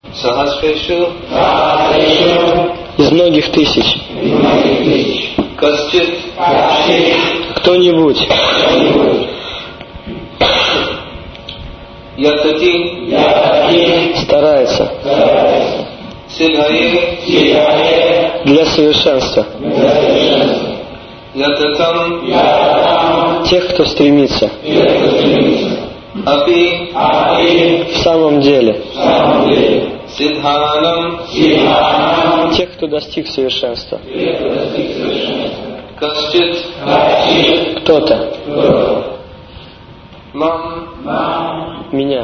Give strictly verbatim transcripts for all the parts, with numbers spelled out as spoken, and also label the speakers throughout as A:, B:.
A: Sahasreshu.
B: Из многих тысяч.
A: Kaschit.
B: Кто-нибудь.
A: Yatati.
B: Старается.
A: Siddhaye.
B: Для совершенства.
A: Yatatam.
B: Тех, кто стремится.
A: Api.
B: В самом деле.
A: Siddhanam.
B: Тех, кто достиг совершенства.
A: Kaschit.
B: Кто-то.
A: Mam.
B: Меня.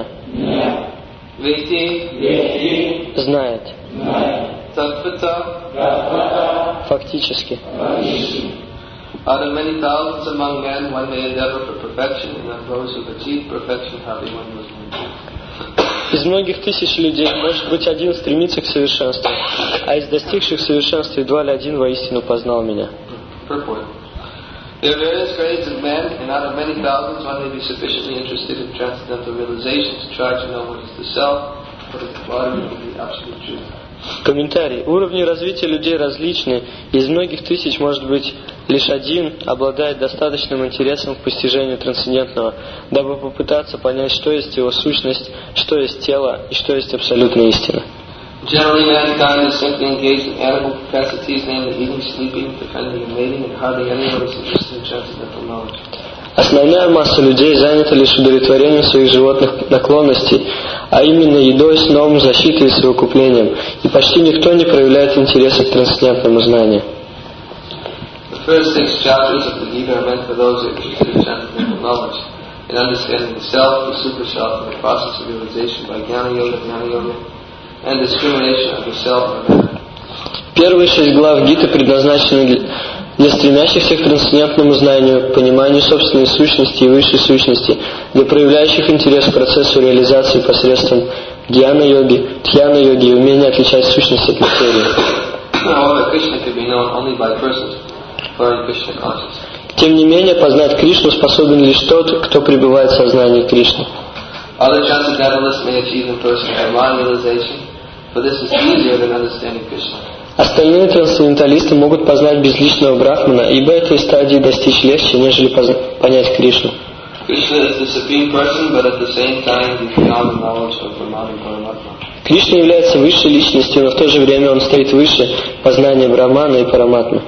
A: Veti.
B: Знает.
A: Tatvata.
B: Фактически.
A: Out of many thousands among men, one may endeavor for perfection, and of those who have achieved perfection, hardly one was known.
B: Из многих тысяч людей, может быть, один стремится к совершенству, а из достигших совершенства едва ли один воистину познал меня.
A: Purport. There are various grades of men, and out of many thousands, one may be sufficiently interested in transcendental realization to try to know what is the self, what is the body, what is the absolute truth.
B: Комментарий. Уровни развития людей различны. Из многих тысяч, может быть, лишь один обладает достаточным интересом к постижению трансцендентного, дабы попытаться понять, что есть его сущность, что есть тело и что есть абсолютная истина.
A: Generally, mankind is simply engaged in animal propensities, namely eating, sleeping, defending, and mating, and hardly anyone is interested in transcendental knowledge.
B: Основная масса людей занята лишь удовлетворением своих животных наклонностей, а именно едой, сном, защитой и совокуплением, и почти никто не проявляет интереса к трансцендентному знанию.
A: The first six chapters of the Gita are meant for those who are interested in transcendental knowledge, in understanding the self, the super self, and the process of realization by Jnana Yoga, Jnana Yoga, and discrimination of the self and man.
B: Первые шесть глав Гиты предназначены для для стремящихся к трансцендентному знанию, пониманию собственной сущности и высшей сущности, для проявляющих интерес к процессу реализации посредством гьяна-йоги, тхьяна-йоги и умения отличать сущность от материи. Тем не менее, познать Кришну способен лишь тот, кто пребывает в сознании Кришны.
A: Other transcendentalists may achieve in person Brahman realization, but this is easier than understanding Krishna.
B: Остальные трансценденталисты могут познать безличного Брахмана, ибо этой стадии достичь легче, нежели позна- понять Кришну. Кришна является высшей личностью, но в то же время он стоит выше познания Брахмана и Параматмы.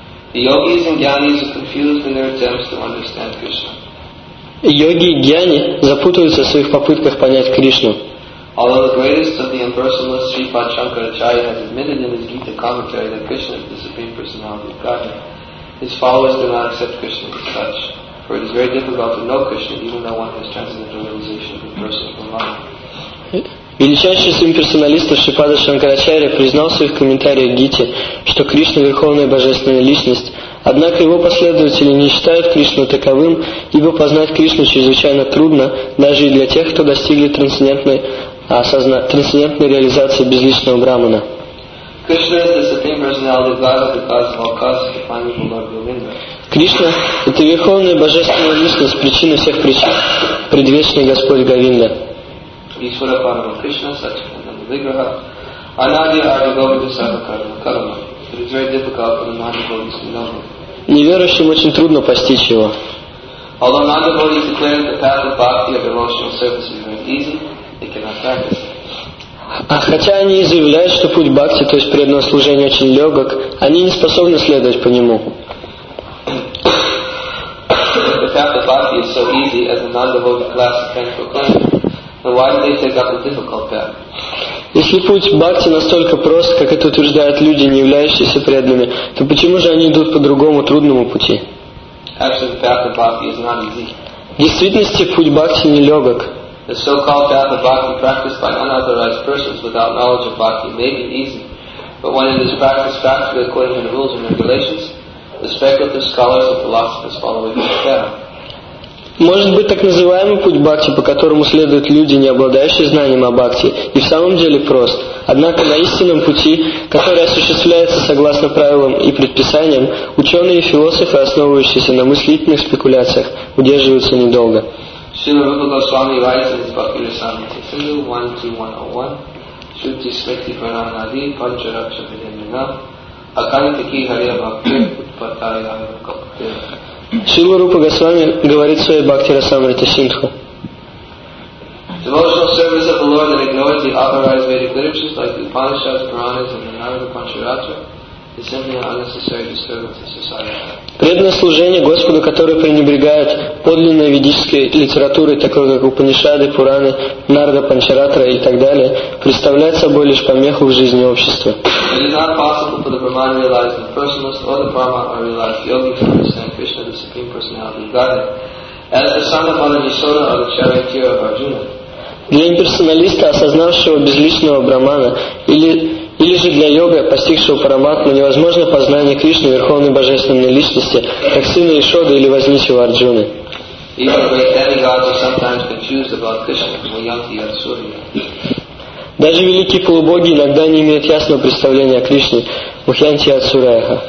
B: Йоги и гьяни запутываются в своих попытках понять Кришну.
A: Although the greatest of the impersonalists, Sripad Shankaracharya, has admitted in his Gita commentary that Krishna is the Supreme Personality of Godhead, his followers do not accept Krishna as such, for it is very difficult to know Krishna even though one has transcendental realization of the person of Brahman.
B: Величайший сын персоналистов Шрипада Шанкарачарья признал в своих комментариях Гите, что Кришна – верховная божественная личность, однако его последователи не считают Кришну таковым, ибо познать Кришну чрезвычайно трудно даже и для тех, кто достигли трансцендентной осозна... трансцендентной реализации безличного Брахмана. Кришна – это верховная божественная личность, причина всех причин, предвечный Господь Говинда. Неверующим очень трудно постичь его. А хотя они и заявляют, что путь бхакти, то есть преданного служения, очень легок, они не способны следовать по нему. Если путь бхакти настолько прост, как это утверждают люди, не являющиеся преданными, то почему же они идут по другому трудному пути? В действительности путь бхакти не легок.
A: The so-called path of bhakti practiced by unauthorized persons without knowledge of bhakti may be easy, but when it is practiced factually according to the rules and regulations, the speculative scholars and philosophers fall away from the path.
B: Может быть, так называемый путь бхакти, по которому следуют люди, не обладающие знанием о бхакти, и в самом деле прост. Однако на истинном пути, который осуществляется согласно правилам и предписаниям, ученые и философы, основывающиеся на мыслительных спекуляциях, удерживаются недолго.
A: Srila Rupa Goswami writes in his Bhakti Rasamrita Sindhu one two one oh one, Shruti Smriti Prananadi Pancharaksha Vidyanina Akantaki Hariya Bhakti Utpataya Kapte.
B: Шрила Рупа Госвами говорит в своей Бхакти Расамрита Синдху.
A: Devotional service of the Lord that ignores the authorized Vedic literatures like the Upanishads, Puranas, and the Narada Pancharatra is simply an unnecessary disturbance to society.
B: Преданное служение Господу, которое пренебрегает подлинной ведической литературой, такой как Упанишады, Пураны, Нарада Панчаратра и так далее, представляет собой лишь помеху в жизни общества.
A: It is not possible for the Brahman to realize the personalist or the Brahman or realize the yogi to understand Krishna, the Supreme Personality of Godhead, as the son of Mother Yasoda or the charioteer of Arjuna.
B: Для имперсоналиста, осознавшего безличного Брамана, или, или же для йога, постигшего Параматму, невозможно познание Кришны, Верховной Божественной Личности, как сына Ишоды или возничего Арджуны. Даже великие полубоги иногда не имеют ясного представления о Кришне, Мухьянти Ацураяха.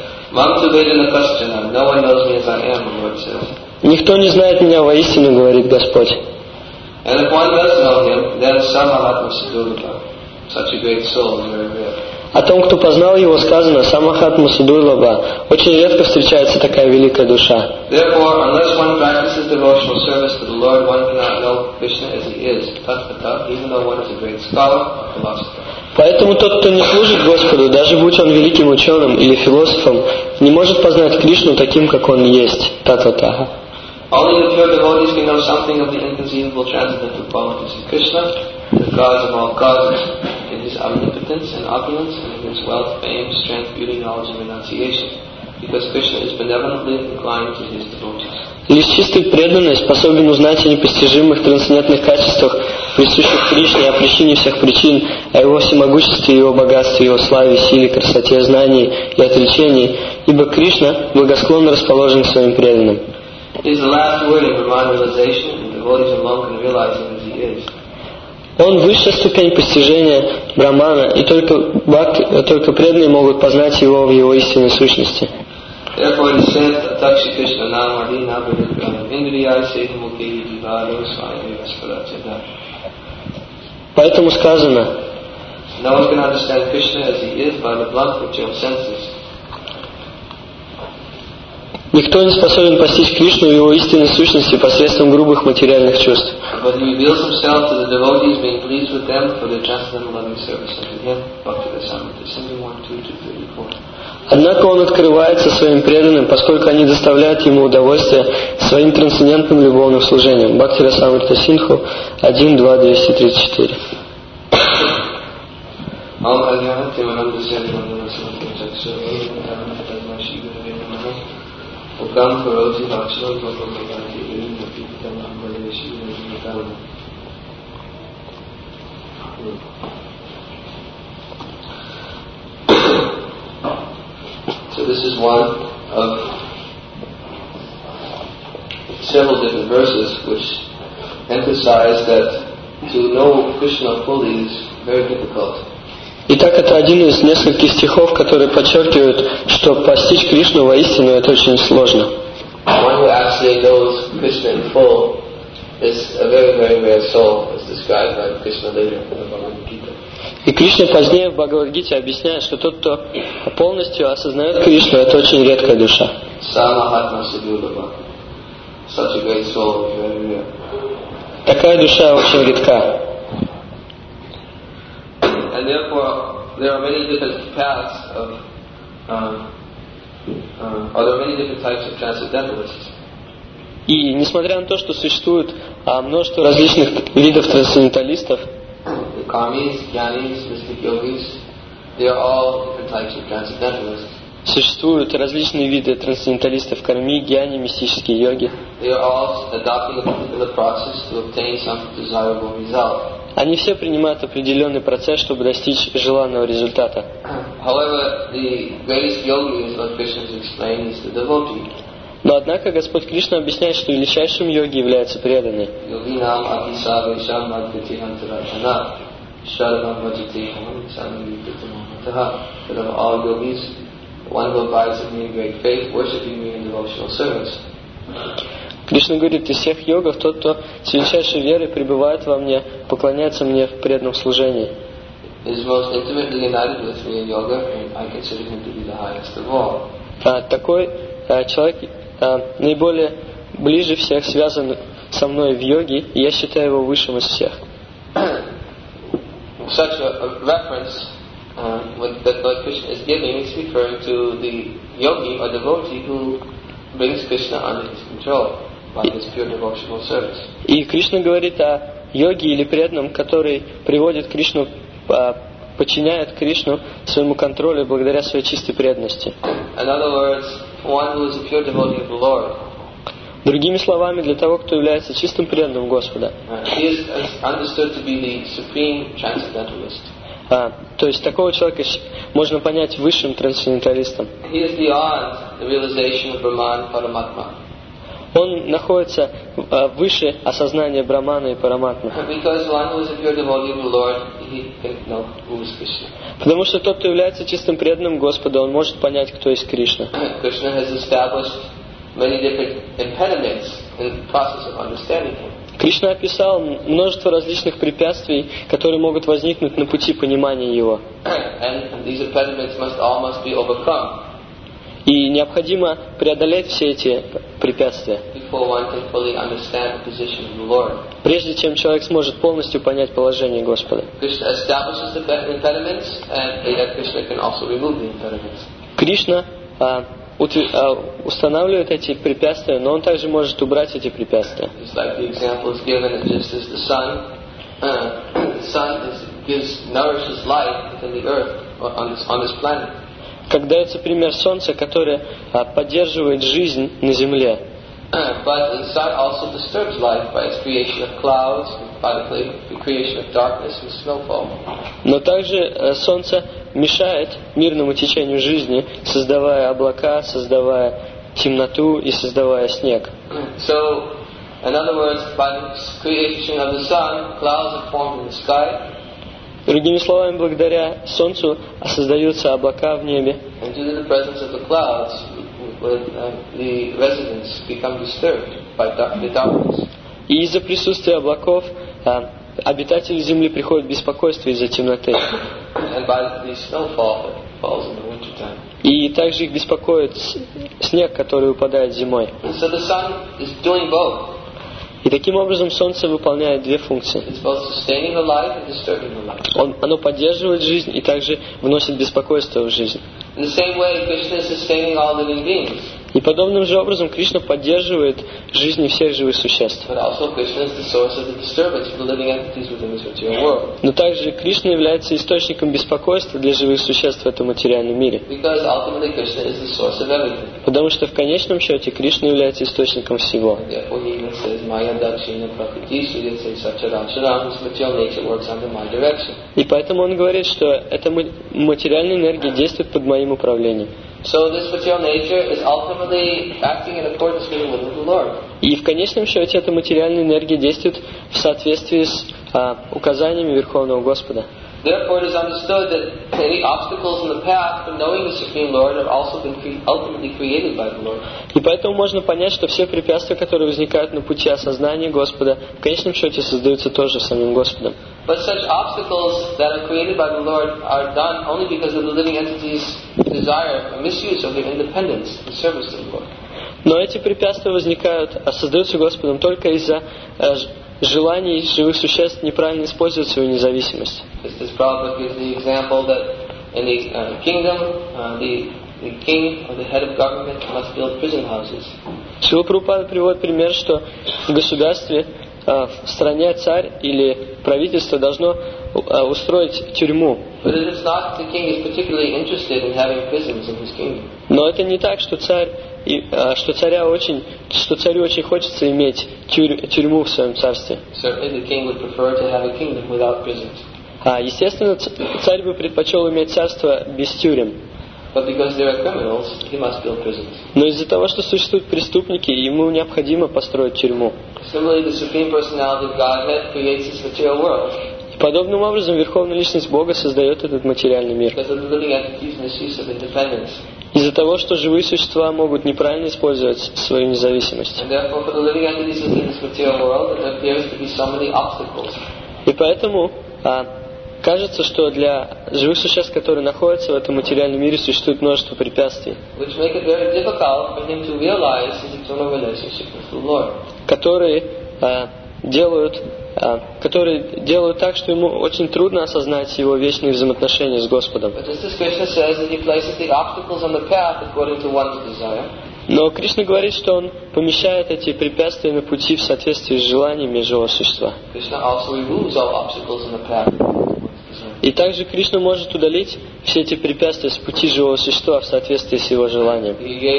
B: Никто не знает меня воистину, говорит Господь.
A: And if one does know him, then Samahatma Sadurlabha, such a great soul, is very rare.
B: О том, кто познал его, сказано Самахатма Судурлаба. Очень редко встречается такая великая душа.
A: Therefore, unless one practices devotional service to the Lord, one cannot know Krishna as he is, tatvata, even though one is a great scholar or philosopher.
B: Поэтому тот, кто не служит Господу, даже будь он великим ученым или философом, не может познать Кришну таким, как он есть, татвата.
A: Only the pure devotees can know something of the inconceivable transcendental qualities of Krishna, the cause of all causes, in his omnipotence and opulence, and in his wealth, fame, strength, beauty, knowledge, and renunciation, because Krishna is benevolently inclined to his devotees.
B: Лишь чистый преданный способен узнать о непостижимых трансцендентных качествах, присущих Кришне, о причине всех причин, о его всемогуществе, его богатстве, его славе, силе, красоте, знании и отречении, ибо Кришна благосклонно расположен к своим преданным.
A: He is the last word in Brahman realization, and devotees alone can realize him as he is.
B: Он высшая ступень постижения Брамана, и только, бхакти, только преданные могут познать его в его истинной сущности.
A: Therefore it is said, Takshi Krishna Namadi Nabhadikram Indriyai Sedhamukhi Jivado Swami Vasparatyada.
B: Поэтому сказано,
A: no one can understand Krishna as he is by the blunt material senses.
B: Никто не способен постичь Кришну в его истинной сущности посредством грубых материальных чувств. Однако он открывается своим преданным, поскольку они доставляют ему удовольствие своим трансцендентным любовным служением. Бхакти Расамрита Синдху один, два, двести тридцать четыре.
A: Ukam Karoti Lakshman Bhagavati Iri Mukhitam Ambaleshi Nidhikam. So this is one of several different verses which emphasize that to know Krishna fully is very difficult.
B: Итак, это один из нескольких стихов, которые подчеркивают, что постичь Кришну воистину это очень сложно.
A: One who actually knows Krishna in full is a very, very rare soul, as described by Krishna later in the Bhagavad Gita.
B: И Кришна позднее в Бхагавад-гите объясняет, что тот, кто полностью осознает Кришну, это очень редкая душа.
A: Samahātma Sadurlabha. Such a great soul is very rare.
B: Такая душа очень редка.
A: And therefore, there are many different paths of, um, uh, or there are many different types of transcendentalists.
B: И несмотря на то, что существует а, множество различных видов трансценденталистов,
A: the karmis, jnanis, mystic yogis, they are all different types of transcendentalists.
B: Существуют различные виды трансценденталистов: карми, гьяни, мистические йоги.
A: They are all adopting a particular process to obtain some desirable result.
B: Они все принимают определенный процесс, чтобы достичь желанного результата.
A: However, the greatest yogi, as Lord Krishna has explained, is the devotee.
B: Но однако Господь Кришна объясняет, что величайшим йоги является преданный.
A: Yoginam atisavesham advitihantarajanat sharavam vajiteham samivitatamataha. That of all yogis, one who abides in me in great faith, worshipping me in devotional service.
B: Кришна говорит, из всех йогов тот, кто с величайшей верой пребывает во мне, поклоняется мне в преданном служении.
A: is most intimately united with me in yoga, and I consider him to be the highest of all.
B: А, такой а, человек а, наиболее ближе всех связан со мной в йоге, и я считаю его высшим из всех.
A: Such a, a reference uh, with, that Lord Krishna is giving is referring to the yogi or devotee who brings Krishna under his control by his pure devotional service.
B: И Кришна говорит о йоге или преданном, который приводит Кришну, подчиняет Кришну своему контролю благодаря своей чистой преданности.
A: In other words, one who is a pure devotee of the Lord.
B: Другими словами, для того, кто является чистым преданным Господа.
A: He is understood to be the supreme transcendentalist.
B: А, то есть такого человека можно понять высшим трансценденталистом.
A: He is beyond the realization of Brahman Paramatma.
B: Он находится а, выше осознания Брамана и Параматмы.
A: Because one who is a pure devotee of the Lord, he can know who is Krishna.
B: Потому что тот, кто является чистым преданным Господа, он может понять, кто есть Кришна.
A: Krishna has established many different impediments in the process of understanding him.
B: Кришна описал множество различных препятствий, которые могут возникнуть на пути понимания Его.
A: And these impediments must all must be overcome.
B: И необходимо преодолеть все эти препятствия,
A: Before one can fully understand the position of the Lord.
B: прежде чем человек сможет полностью понять положение Господа.
A: Krishna establishes the impediments, and that Krishna can also remove the impediments.
B: Кришна а, утв- а, устанавливает эти препятствия, но Он также может убрать эти препятствия.
A: Just like the example is given, just as the sun, uh, the sun is, gives nourishes life within the earth on this on this planet.
B: Как дается пример Солнца, которое а, поддерживает жизнь на Земле.
A: Uh, but the sun also disturbs life by its creation of clouds, by the creation of darkness and snowfall.
B: Но также а, Солнце мешает мирному течению жизни, создавая облака, создавая темноту и создавая снег.
A: So, in other words, by the creation of the sun, clouds are formed in the sky.
B: Другими словами, благодаря Солнцу создаются облака в небе.
A: And due to the presence of the clouds, with, uh, the residents become disturbed by dark, the darkness.
B: И из-за присутствия облаков а, обитатели Земли приходят в беспокойство из-за темноты.
A: And by the snowfall that falls in the wintertime.
B: И также их беспокоит снег, который упадает зимой.
A: And so the sun is doing both.
B: И таким образом Солнце выполняет две функции.
A: It's both sustaining the life and disturbing the life.
B: Он, оно поддерживает жизнь и также вносит беспокойство в жизнь.
A: In the same way, Krishna is sustaining all living beings.
B: И подобным же образом Кришна поддерживает жизни всех живых существ.
A: But also Krishna is the source of the disturbance for the living entities within this material world.
B: Но также Кришна является источником беспокойства для живых существ в этом материальном мире.
A: Because ultimately Krishna is the source of everything.
B: Потому что в конечном счете Кришна является источником всего.
A: And therefore he even says, Maya Dakshina Prakriti Suyate Sacharancharam, this material nature works under my direction.
B: И поэтому он говорит, что эта материальная энергия действует под моим управлением.
A: So this material nature is ultimately acting in accordance with the will of the Lord.
B: И в конечном счете эта материальная энергия действует в соответствии с а, указаниями Верховного Господа.
A: Therefore, it is understood that any obstacles in the path for knowing the Supreme Lord have also been cre- ultimately created by the Lord.
B: И поэтому можно понять, что все препятствия, которые возникают на пути осознания Господа, в конечном счете создаются тоже самим Господом.
A: But such obstacles that are created by the Lord are done only because of the living entity's desire or misuse of their independence in service to the Lord.
B: Но эти препятствия возникают, а создаются Господом только из-за э, желаний живых существ неправильно использовать свою независимость.
A: This Prabhupada gives the example that in the uh, kingdom, uh, the, the king or the head of government must build prison houses.
B: Шрила Прабхупада приводит пример, что в государстве, э, в стране царь или правительство должно э, устроить тюрьму.
A: But it is not that the king is particularly interested in having prisons in his kingdom.
B: Но это не так, что царь и, э, что царя очень, что царю очень хочется иметь тюрь, тюрьму в своем царстве.
A: Certainly, the king would prefer to have a kingdom without prisons.
B: А, естественно, царь бы предпочел иметь царство без тюрем.
A: But because there are criminals, he must build prisons.
B: Но из-за того, что существуют преступники, ему необходимо построить тюрьму.
A: Similarly, the Supreme Personality of Godhead creates this material world
B: И подобным образом Верховная Личность Бога создает этот материальный мир.
A: because of the living entity's misuse of independence.
B: Из-за того, что живые существа могут неправильно использовать свою независимость.
A: And therefore, for the living entities within this material world, there appears to be so many obstacles.
B: И поэтому а, кажется, что для живых существ, которые находятся в этом материальном мире, существует множество препятствий,
A: which make it very difficult for him to realize his eternal relationship with the Lord.
B: которые а, делают, а, которые делают так, что ему очень трудно осознать его вечные взаимоотношения с Господом.
A: But just as Krishna says that he places the obstacles on the path according to one's desire,
B: Но Кришна говорит, что он помещает эти препятствия на пути в соответствии с желаниями живого существа.
A: Krishna also removes all obstacles on the path according to one's desire.
B: И также Кришна может удалить все эти препятствия с пути живого существа в соответствии с его желанием.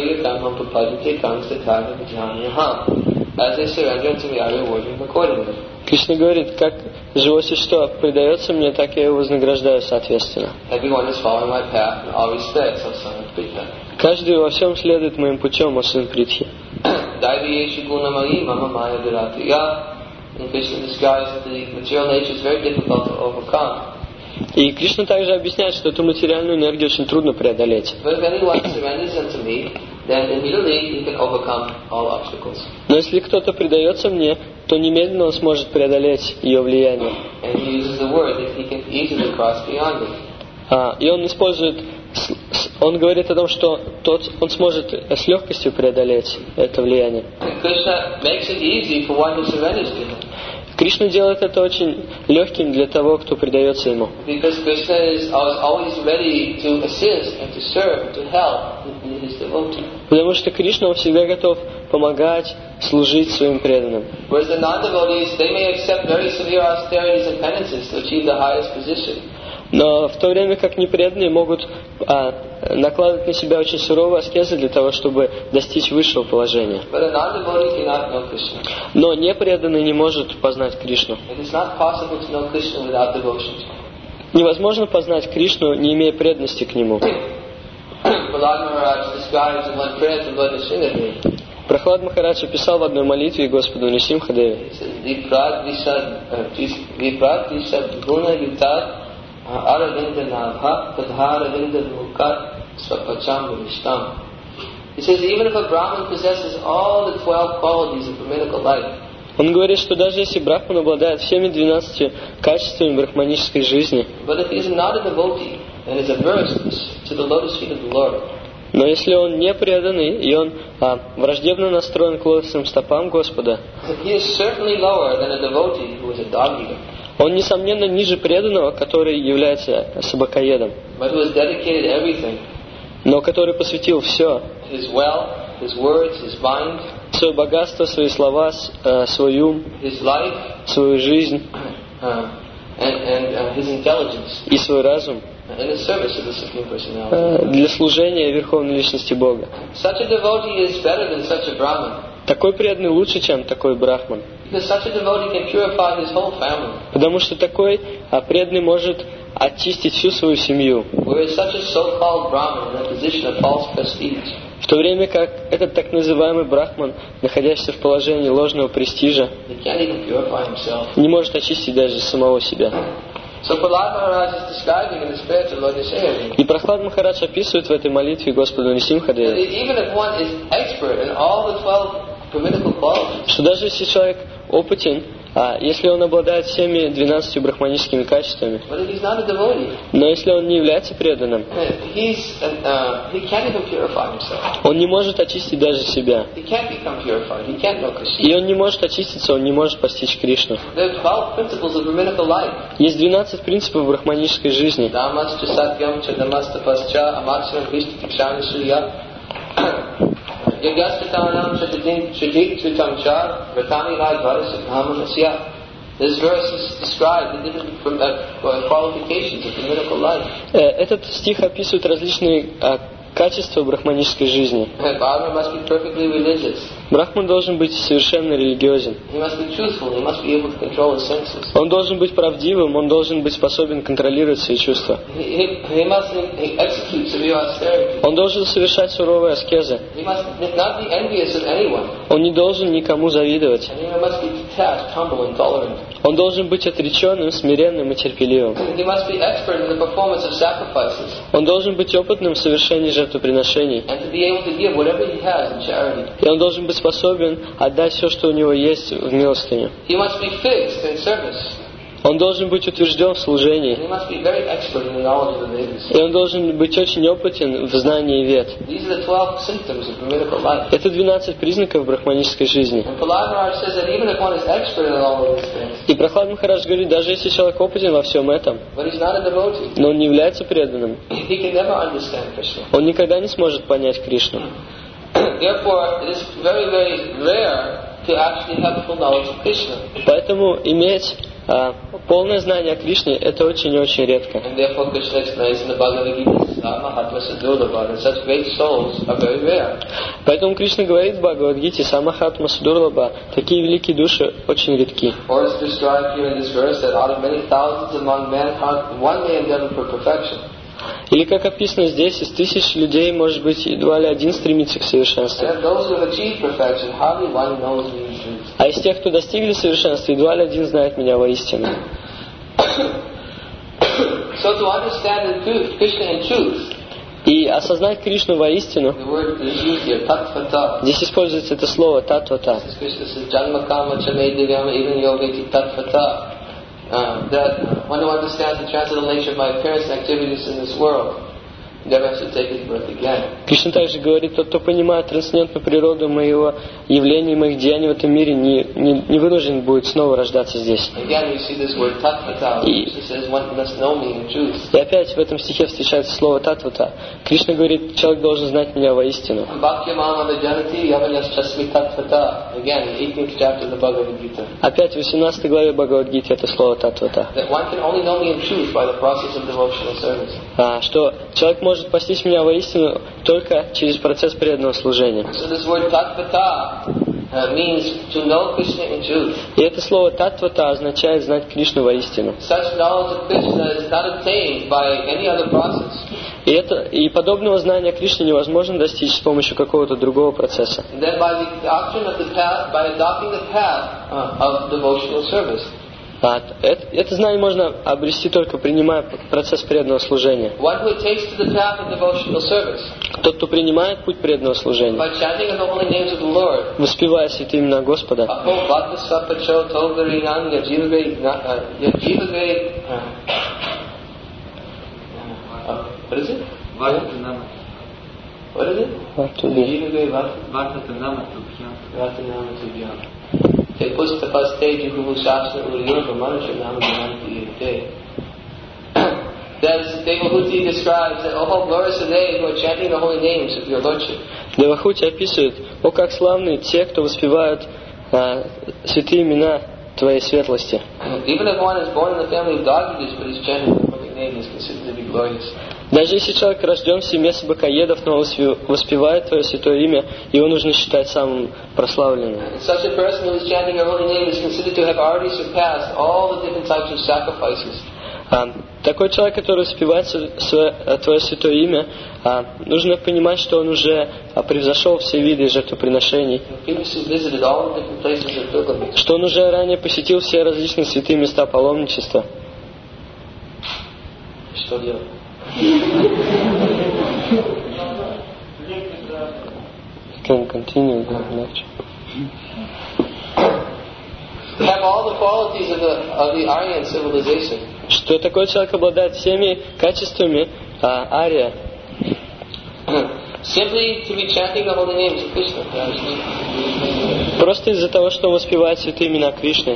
A: As they surrender to me, I reward them accordingly.
B: Кришна говорит, как живое существо предается мне, так я его вознаграждаю соответственно.
A: Everyone is following my path in all respects, O son of Krishna.
B: Каждый во всем следует моим путем, о сын Притхи.
A: Daiviyeshu gunamai mama maya viratiya. And Krishna describes that the material nature is very difficult to overcome.
B: И Кришна также объясняет, что эту материальную энергию очень трудно преодолеть.
A: But if anyone surrenders unto me, then immediately he can overcome all obstacles.
B: Но если кто-то предается мне, то немедленно он сможет преодолеть ее влияние.
A: And he uses the word that he can easily cross beyond it.
B: А, и он использует, он говорит о том, что тот, он сможет с легкостью преодолеть это влияние.
A: And Krishna makes it easy for one who surrenders to him.
B: Кришна делает это очень легким для того, кто предается ему.
A: Because Krishna is always ready to assist and to serve and to help his devotee.
B: Потому что Кришна, он всегда готов помогать, служить своим преданным.
A: Whereas the non-devotees, they may accept very severe austerities and penances to achieve the highest position.
B: Но в то время как непреданные могут а, накладывать на себя очень суровые аскезы для того, чтобы достичь высшего положения.
A: But a non-devotee cannot know Krishna.
B: Но непреданный не может познать Кришну.
A: It is not possible to know Krishna without devotion to him.
B: Невозможно познать Кришну, не имея преданности к Нему.
A: Prahlad Maharaj describes in one prayer to Lord Nrsimhadev.
B: Прахлад Махарадж описал в одной молитве Господу Нрисимхадеве.
A: He says, Viprat Vishad Viprat Vishad Guna Yutad Aravinda Nabha Tadhara Vinda Mukat Svapacham Vishtam. He says, even if a Brahmin possesses all the twelve qualities of Brahminical life,
B: Он говорит, что даже если Брахман обладает всеми двенадцатью качествами брахманической жизни,
A: but if he is not a devotee and is averse to the lotus feet of the Lord,
B: но если он не преданный и он а, враждебно настроен к лотосным стопам Господа,
A: he is certainly lower than a devotee who is a dog eater,
B: он, несомненно, ниже преданного, который является собакоедом,
A: but who has dedicated everything,
B: но который посвятил все,
A: his wealth, his words, his mind,
B: свое богатство, свои слова, э, свой ум,
A: his life,
B: свою жизнь
A: uh, and, and uh, his intelligence,
B: и свой разум
A: in the service of the Supreme Personality.
B: э, для служения Верховной Личности Бога.
A: Such a devotee is better than such a Brahman,
B: Такой преданный лучше, чем такой брахман.
A: because such a devotee can purify his whole family,
B: Потому что такой а, преданный может очистить всю свою семью.
A: whereas such a so-called Brahman in a position of false prestige,
B: В то время как этот так называемый брахман, находящийся в положении ложного престижа,
A: he can't even purify himself.
B: не может очистить даже самого себя.
A: So Prahlad Maharaj is describing in his prayer to Lord Nrsimhadev
B: И Прахлад Махарадж описывает в этой молитве Господу
A: that
B: Нрисимхадеве,
A: even if one is expert in all the twelve Brahminical qualities,
B: что даже если человек опытен, а если он обладает всеми двенадцатью брахманическими качествами,
A: but if he's not a devotee,
B: но если он не является преданным,
A: he's uh, he can't even purify himself.
B: он не может очистить даже себя.
A: He can't become purified. He can't know Krishna.
B: И он не может очиститься, он не может постичь Кришну.
A: There are twelve principles of Brahminical life.
B: Есть двенадцать принципов брахманической жизни.
A: Dhamascha satyam chadamastapascha amaksharam vishtikshani shriya yagyastatanam chadidin chadidritam cha ratami rajvarasa brahmanasya. This verse describes the different uh, qualifications of Brahminical life.
B: Э, Этот стих описывает различные а, качества брахманической жизни.
A: Brahman must be perfectly religious.
B: Брахман должен быть совершенно религиозен.
A: He must be truthful. He must be able to control his senses.
B: Он должен быть правдивым, он должен быть способен контролировать свои чувства.
A: He, he, he must execute severe austerity.
B: Он должен совершать суровые аскезы.
A: He must not be envious of anyone.
B: Он не должен никому завидовать.
A: And he must be detached, humble, and tolerant.
B: Он должен быть отреченным, смиренным и терпеливым.
A: He must be expert in the performance of sacrifices.
B: Он должен быть опытным в совершении жертвоприношений.
A: And to be able to give whatever he has in charity.
B: И он должен быть способен отдать все, что у него есть, в милостыню.
A: He must be fixed in service.
B: Он должен быть утвержден в служении.
A: And he must be very expert in the knowledge of the Vedas.
B: И он должен быть очень опытен в знании вед.
A: These are the twelve symptoms of Brahminical life.
B: Это двенадцать признаков брахманической жизни.
A: And Prahlad Maharaj says that even if one is expert in all of these things,
B: И Прохлад Махарадж говорит, даже если человек опытен во всем этом,
A: but he's not a devotee,
B: но он не является преданным,
A: he can never understand Krishna.
B: он никогда не сможет понять Кришну.
A: Therefore, it is very, very rare to actually have full knowledge of Krishna.
B: Поэтому иметь а, полное знание о Кришне это очень и очень редко.
A: And therefore, Krishna explains in the Bhagavad Gita, Mahatma Sadurlabha, that such great souls are very rare.
B: Поэтому Кришна говорит в Бхагавад-гите, Самахатма Судурлаба, такие великие души очень редки.
A: Or it's described here in this verse that out of many thousands among mankind, one may endeavor for perfection.
B: Или как описано здесь, из тысяч людей, может быть, едва ли один стремится к совершенству.
A: And of those who have achieved perfection, hardly one knows me in truth.
B: А из тех, кто достигли совершенства, едва ли один знает меня воистину.
A: So to understand the truth, Krishna in truth,
B: И осознать Кришну воистину,
A: the word is used here, tattvata.
B: здесь используется это слово татвата.
A: Krishna says, Janma kama chame divyam even yogeti tattvata. Uh, that one who understands the transcendental nature of my appearance and activities in this world never has to take his birth again.
B: Кришна также говорит, тот, кто понимает трансцендентную природу моего явления и моих деяний в этом мире, не, не, не вынужден будет снова рождаться здесь.
A: Again, we see this word tattvata. Krishna says, one must know me in truth.
B: И опять в этом стихе встречается слово татвата. Кришна говорит, человек должен знать меня воистину.
A: Again, in eighteenth chapter of the Bhagavad Gita.
B: Опять в восемнадцатой главе Бхагавад-гиты это слово татвата.
A: That one can only know me in truth by the process of devotional service.
B: А, что человек может постичь меня воистину только через процесс преданного служения.
A: So this word tattvata uh, means to know Krishna in truth.
B: И это слово татвата означает знать Кришну воистину.
A: Such knowledge of Krishna is not obtained by any other process.
B: И, это, и подобного знания Кришны невозможно достичь с помощью какого-то другого процесса.
A: And then by the doctrine of the path, by adopting the path uh, of devotional service.
B: А, это, это знание можно обрести только принимая процесс преданного служения.
A: One who takes to the path of devotional service,
B: Тот, кто принимает путь преданного служения,
A: by chanting the holy names of the Lord,
B: воспевая святые имена Господа,
A: Aho Bhattvasapacho Togarinam Yajivagay Yajivagay What is it? What is it? Yajivagay Vartatanama Tubhyam. Te Pustapaste Juhu Shastra Uryoga Manusha Namadanti Yate. As Devahuti describes that, oh, glorious are they who are chanting the holy names of your Lordship.
B: Девахути описывает, о, как славны те, кто воспевают а, святые имена Твоей светлости.
A: Even if one is born in the family of dog-eaters, but he's chanting the holy name, is considered to be glorious.
B: Даже если человек рожден в семье собакоедов, но воспевает Твое святое имя, его нужно считать самым прославленным.
A: Such a person who is chanting your holy name is considered to have already surpassed all the different types of sacrifices.
B: А, такой человек, который воспевает свое, Твое святое имя, а, нужно понимать, что он уже а, превзошел все виды жертвоприношений, что он уже ранее посетил все различные святые места паломничества.
A: Что делать?
B: Can continue the lecture.
A: Have all the qualities of the of the Aryan civilization.
B: Что такой человек обладает всеми качествами а, ария.
A: Simply to be chanting the holy names of Krishna.
B: Просто из-за того, что он воспевает святые имена Кришны.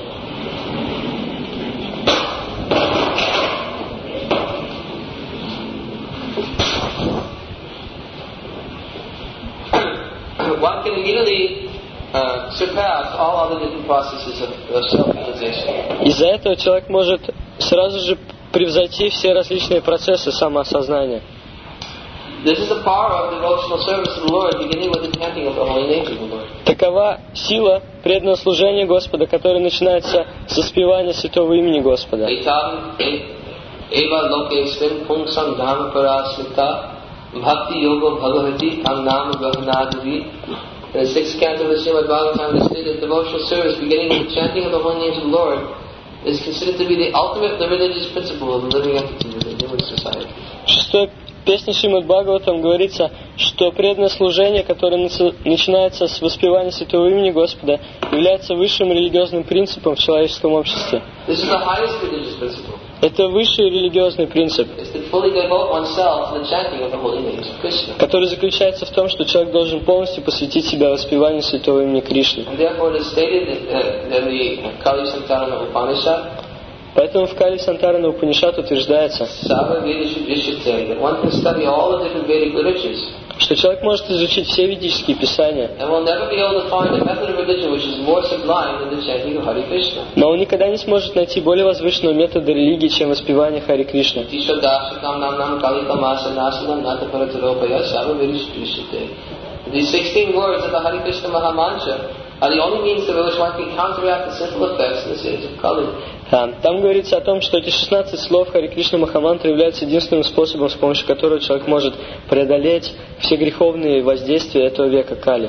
A: One can immediately uh, surpass all other different processes of, of self-realization.
B: Из-за этого человек может сразу же превзойти все различные процессы самоосознания.
A: This is the power of devotional service to the Lord, beginning with the chanting of the holy names of the Lord.
B: Такова сила преданного служения Господа, которая начинается с воспевания святого имени Господа.
A: Eva loke svim pungsam dham parasmita bhakti yoga bhagavati tam nam gahanadvi. In the sixth canto of the Srimad Bhagavatam, it is stated that devotional service, beginning with the chanting of the holy names of the Lord, is considered to be the ultimate, the religious principle of the living entity of the human society.
B: Шестой В песне Шримад Бхагаватам говорится, что преданное служение, которое начинается с воспевания святого имени Господа, является высшим религиозным принципом в человеческом обществе.
A: This is the highest religious principle.
B: Это высший религиозный принцип,
A: It's to fully devote oneself to the chanting of the holy names of Krishna.
B: который заключается в том, что человек должен полностью посвятить себя воспеванию святого имени Кришны.
A: And therefore it is stated in uh, the Kali Santarana Upanishad,
B: Поэтому в Кали Сантарана Упанишад утверждается,
A: Sava Vedashu Vishyate, that one can study all the different Vedic literatures
B: что человек может изучить все ведические писания,
A: and will never be able to find a method of religion which is more sublime than the chanting of Hare Krishna.
B: но он никогда не сможет найти более возвышенного метода религии, чем воспевание Хари Кришны.
A: Tisha Dashakam Nam Nam Kali Kamasa Nasanam Nata Parataropaya Sava Vedashu Vishyate. These sixteen words of the Hare Krishna Mahamantra are the only means through which one can counteract the sinful effects and the sins of Kali.
B: Там говорится о том, что эти шестнадцать слов Хари Кришна Махамантры являются единственным способом, с помощью которого человек может преодолеть все греховные воздействия этого века Кали.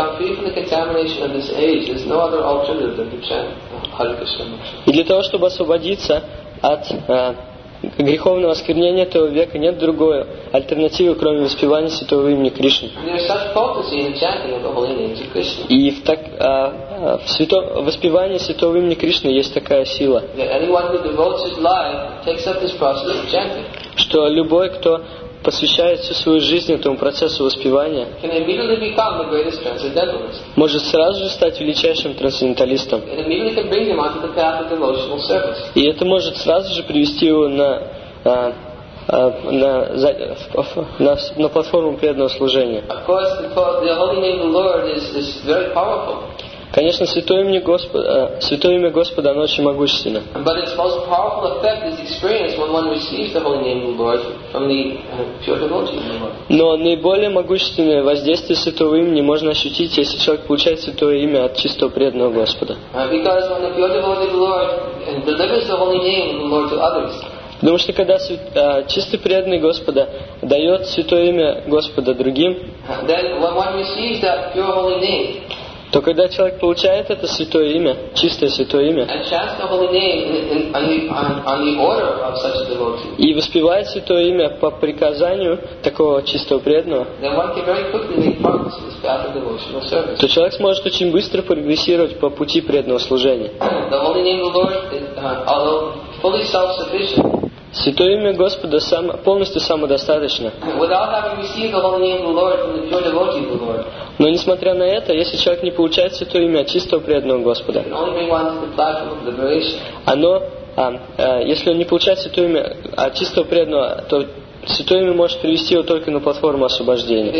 B: И для того, чтобы освободиться от э, греховного осквернения этого века, нет другой альтернативы, кроме воспевания святого имени Кришны. И в, так, а, в свято, воспевании святого имени Кришны есть такая сила, что любой, кто посвящает всю свою жизнь этому процессу воспевания, может сразу же стать величайшим трансценденталистом. И это может сразу же привести его на, а, а, на, на, на платформу преданного служения. Конечно, святое имя Господа, святое имя Господа, оно очень могущественно. Но наиболее могущественное воздействие святого имени можно ощутить, если человек получает святое имя от чистого преданного Господа. Потому что когда а, чистый преданный Господа дает святое имя Господа другим, то когда человек получает это святое имя, чистое святое имя, и воспевает святое имя по приказанию такого чистого преданного, то человек сможет очень быстро прогрессировать по пути преданного служения. Святое имя Господа сам, полностью самодостаточно. Но несмотря на это, если человек не получает святое имя от чистого преданного Господа, оно, а, а, если он не получает святое имя от чистого преданного, то святое имя может привести его только на платформу освобождения.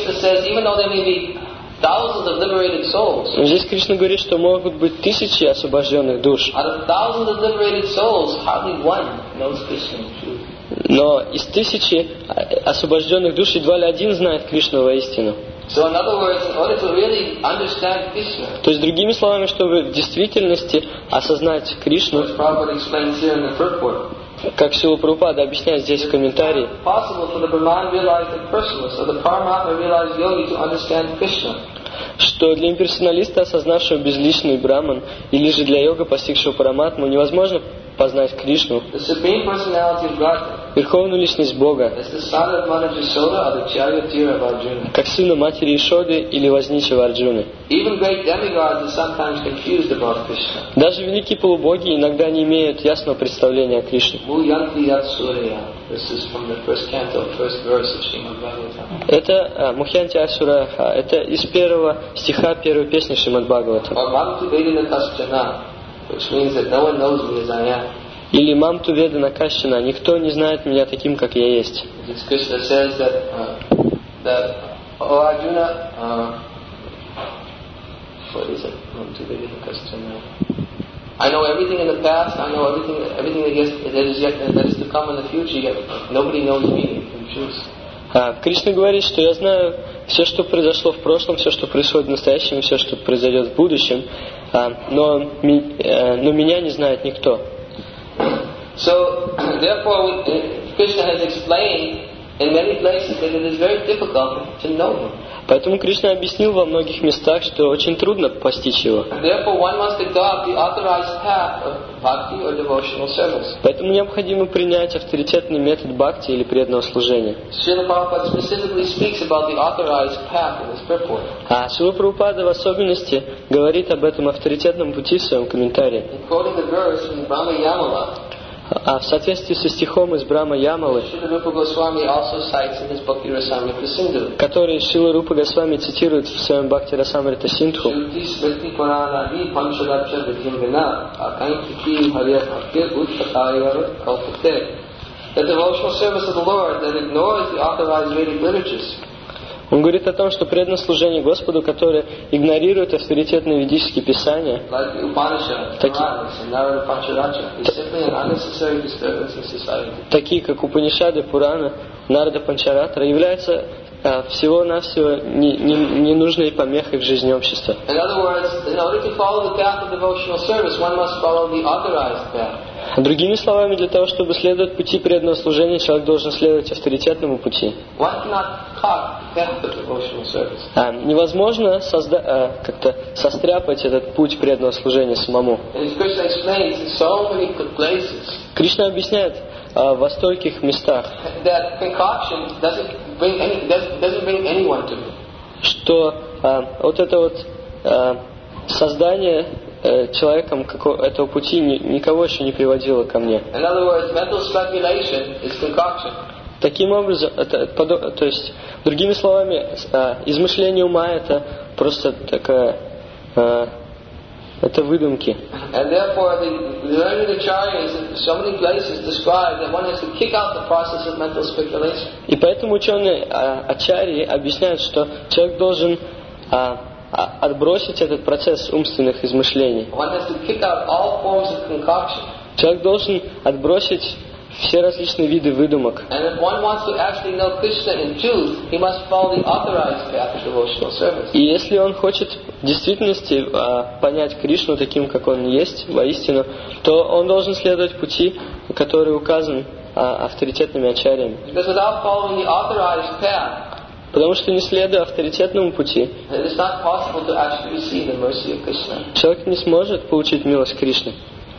B: Здесь Кришна говорит, что могут быть тысячи освобожденных душ. Но из тысячи освобожденных душ едва ли один знает Кришну воистину.
A: So in other words, in order to really understand Krishna,
B: то есть, другими словами, чтобы в действительности осознать Кришну, как Шрила Прабхупада объясняет здесь в комментарии, что для имперсоналиста, осознавшего безличный Браман, или же для йога, постигшего Параматму, невозможно познать Кришну, Верховную Личность Бога, как сына матери Ишоды или возничего Арджуны. Даже великие полубоги иногда не имеют ясного представления о Кришне. Это а, Мухьянти Асураха, это из первого стиха первой песни Шримад Бхагаватам. Или Мамту Ведана Кашчана, никто не знает меня таким, как я есть. I know everything in the past, I know everything, everything that is, that is yet, that is to come in the future, yet nobody knows me in truth. А, Кришна говорит, что я знаю все, что произошло в прошлом, все, что происходит в настоящем, все, что произойдет в будущем, а, но, ми, а, но меня не знает никто.
A: So, therefore, Krishna has explained in many places that it is very difficult to know him.
B: Поэтому Кришна объяснил во многих местах, что очень трудно постичь его.
A: Therefore, one must adopt the authorized path of bhakti or devotional service.
B: Поэтому необходимо принять авторитетный метод бхакти или преданного служения.
A: Srila Prabhupada specifically speaks about the authorized path in his purport.
B: А Шрила Прабхупада в особенности говорит об этом авторитетном пути в своем комментарии.
A: In quoting the verse from Brahma Yamala,
B: А в соответствии со стихом из Брахма Ямалы,
A: Srila Rupa Goswami also cites in his Bhakti Rasamrita Sindhu.
B: который Шрила Рупа Госвами цитирует в своем Бхакти Расамрита Синдху,
A: Shruti Smriti Purana Panchadaksha Vidyangana Akankiki Harya Bhaktir Utpatayar Kalpate. The devotional service of the Lord that ignores the authorized Vedic literatures.
B: он говорит о том, что преданное служение Господу, которое игнорирует авторитетные ведические писания,
A: Like the Upanishads, Puranas, and Narada Pancharacha, is simply an unnecessary disturbance in society.
B: такие как Упанишады, Пурана, Нарада Панчаратра, являются а, всего-навсего не- не- ненужной помехой в жизни общества.
A: In other words, in order to follow the path of devotional service, one must follow the authorized path.
B: Другими словами, для того, чтобы следовать пути преданного служения, человек должен следовать авторитетному пути.
A: One cannot copy the path of devotional service.
B: А, невозможно созда- а, как-то состряпать этот путь преданного служения самому.
A: And as Krishna explains in so many places,
B: Кришна объясняет а, во стольких местах,
A: that concoction doesn't bring any doesn't, doesn't bring anyone to me.
B: что а, вот это вот а, создание э, человеком како- этого пути ни- никого еще не приводило ко мне.
A: In other words, mental speculation is concoction.
B: Таким образом, это, подо- то есть, другими словами, а, измышление ума это просто такая, а, это выдумки.
A: And therefore, the learned acharyas in so many places describe that one has to kick out the process of mental speculation.
B: И поэтому ученые а, ачарьи объясняют, что человек должен а, а, отбросить этот процесс умственных измышлений.
A: One has to kick out all forms of concoction.
B: Человек должен отбросить все различные виды выдумок.
A: And if one wants to actually know Krishna in truth, he must follow the authorized path of devotional service.
B: И если он хочет в действительности а, понять Кришну таким, как он есть, воистину, то он должен следовать пути, который указан а, авторитетными ачарьями.
A: Because without following the authorized path,
B: Потому что, не следуя авторитетному пути,
A: it is not possible to actually receive the mercy of Krishna.
B: человек не сможет получить милость Кришны.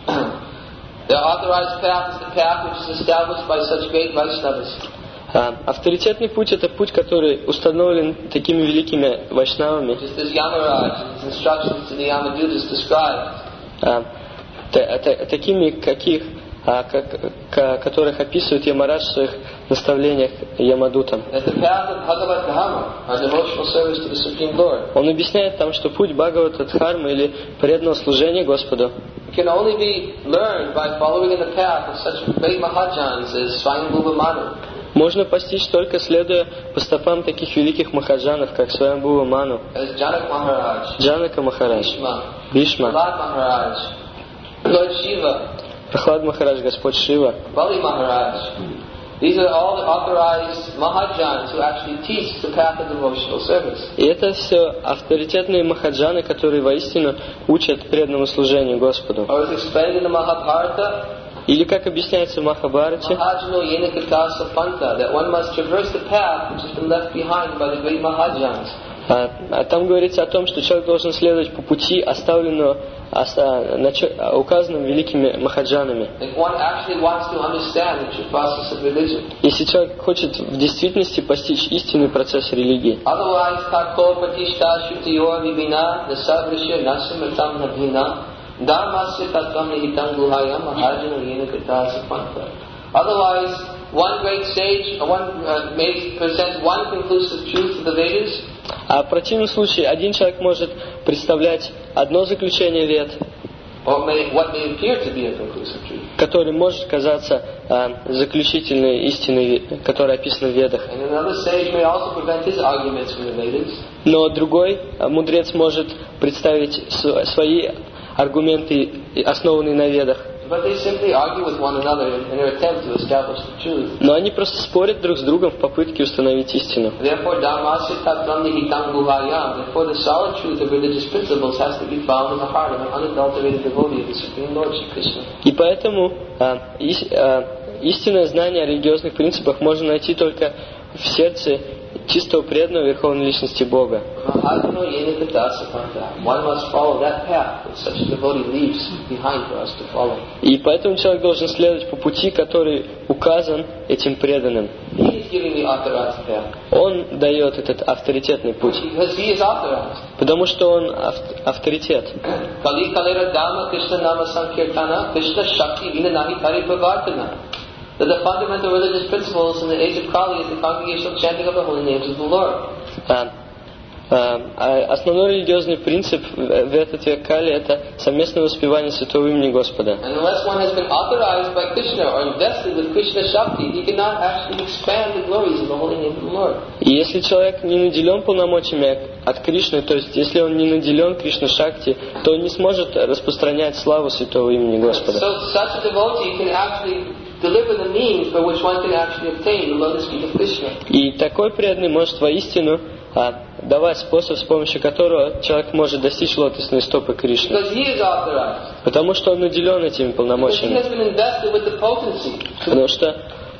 A: The authorized path is the path which is established by such great Vaishnavas.
B: А, авторитетный путь – это путь, который установлен такими великими вайшнавами,
A: Just as Yamaraj in his instructions to the Yamadutas described.
B: а, та- та- такими, каких, а, как, ка- которых описывает Ямарадж в своих наставлениях Ямадутам.
A: That the path of Bhagavad Dharma, our devotional service to the Supreme Lord,
B: Он объясняет там, что путь Бхагавата Дхармы или преданного служения Господу
A: can only be learned by following in the path of such great Mahajans as Swayambhuva Manu,
B: можно постичь только следуя по стопам таких великих махаджанов, как Сваямбхува Ману,
A: as Janak Maharaj,
B: Джанака Махарадж,
A: Bhishma,
B: Бишма,
A: Prahlad Maharaj, Lord Shiva,
B: Прахлад Махарадж, Господь Шива.
A: Bali Maharaj. These are all the authorized Mahajans who actually teach the path of devotional service.
B: И это все авторитетные махаджаны, которые воистину учат преданному служению Господу.
A: Or as explained in the Mahabharata,
B: Или как объясняется в Махабхарате,
A: Mahajano Yenakata Sapanta, that one must traverse the path which has been left behind by the great Mahajans.
B: а, а там говорится о том, что человек должен следовать по пути, оставленного, оста- нач- указанным великими махаджанами.
A: If one actually wants to understand the true process of religion.
B: Если человек хочет в действительности постичь истинный процесс религии.
A: Otherwise, Tako Pratishta Shutiyor Vibina, the Sadrisha Nasimitam Nabhina, Dharmasya Tatam Nihitam Guhayam, Mahajano Yenakata Sapanta. Otherwise, one great sage, or one uh, may present one conclusive truth of the Vedas.
B: А в противном случае один человек может представлять одно заключение Вед,
A: Or may, what may appear to be a conclusive truth.
B: который может казаться а, заключительной истиной, которая описана в Ведах.
A: And another sage may also prevent his arguments from the Vedas.
B: Но другой а, мудрец может представить св- свои аргументы, основанные на Ведах.
A: But they simply argue with one another in their attempt to establish the truth.
B: Но они просто спорят друг с другом в попытке установить истину.
A: Therefore, Dhammasya Tattvam Nihitam Guhayam. Therefore, the solid truth of religious principles has to be found in the heart of an unadulterated devotee of the Supreme Lord, Shri Krishna.
B: И поэтому а, ис- а, истинное знание о религиозных принципах можно найти только в сердце чистого преданного Верховной Личности Бога. И поэтому человек должен следовать по пути, который указан этим преданным. Он дает этот авторитетный путь, потому что он авторитет.
A: That the fundamental religious principles in the age of Kali is the congregational chanting of the holy names of the Lord.
B: А, а, основной религиозный принцип в этот век Кали — это совместное воспевание святого имени Господа.
A: And unless one has been authorized by Krishna or invested with Krishna Shakti, he cannot actually expand the glories of the holy name of the Lord.
B: И если человек не наделен полномочиями от Кришны, то есть если он не наделен Кришна Шакти, то он не сможет распространять славу святого имени Господа.
A: So such a devotee can actually deliver the means by which one can actually obtain the lotus feet of Krishna.
B: И такой преданный может воистину а, давать способ, с помощью которого человек может достичь лотосной стопы Кришны.
A: Because he is authorized.
B: Потому что он наделен этими полномочиями.
A: Because he has been invested with the potency.
B: Потому что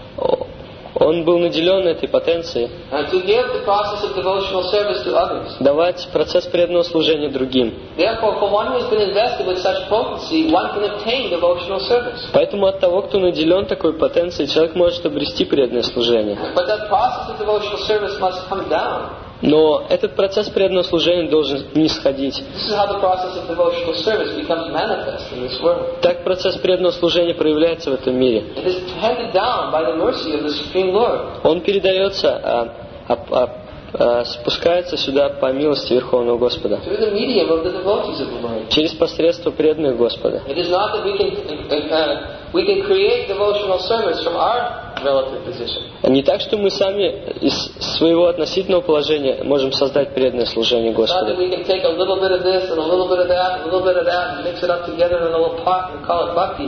B: он был наделен этой потенцией.
A: And to give the process of devotional service to others.
B: Давать процесс преданного служения другим.
A: Therefore, for one who has been invested with such potency, one can obtain devotional service.
B: Поэтому от того, кто наделен такой потенцией, человек может обрести преданное служение.
A: But that process of devotional service must come down.
B: Но этот процесс преданного служения должен нисходить.
A: This is how the process of devotional service becomes manifest in this world.
B: Так процесс преданного служения проявляется в этом мире.
A: It is handed down by the mercy of the Supreme Lord.
B: Он передается, а, а, а, а, спускается сюда по милости Верховного Господа.
A: Through the medium of the devotees of the Lord.
B: Через посредство преданных Господа.
A: It is not that we can uh, we can create devotional service from our relative position.
B: Не так, что мы сами из своего относительного положения можем создать преданное служение Господу.
A: Not that we can take a little bit of this and a little bit of that and a little bit of that and mix it up together in a little pot and call it bhakti.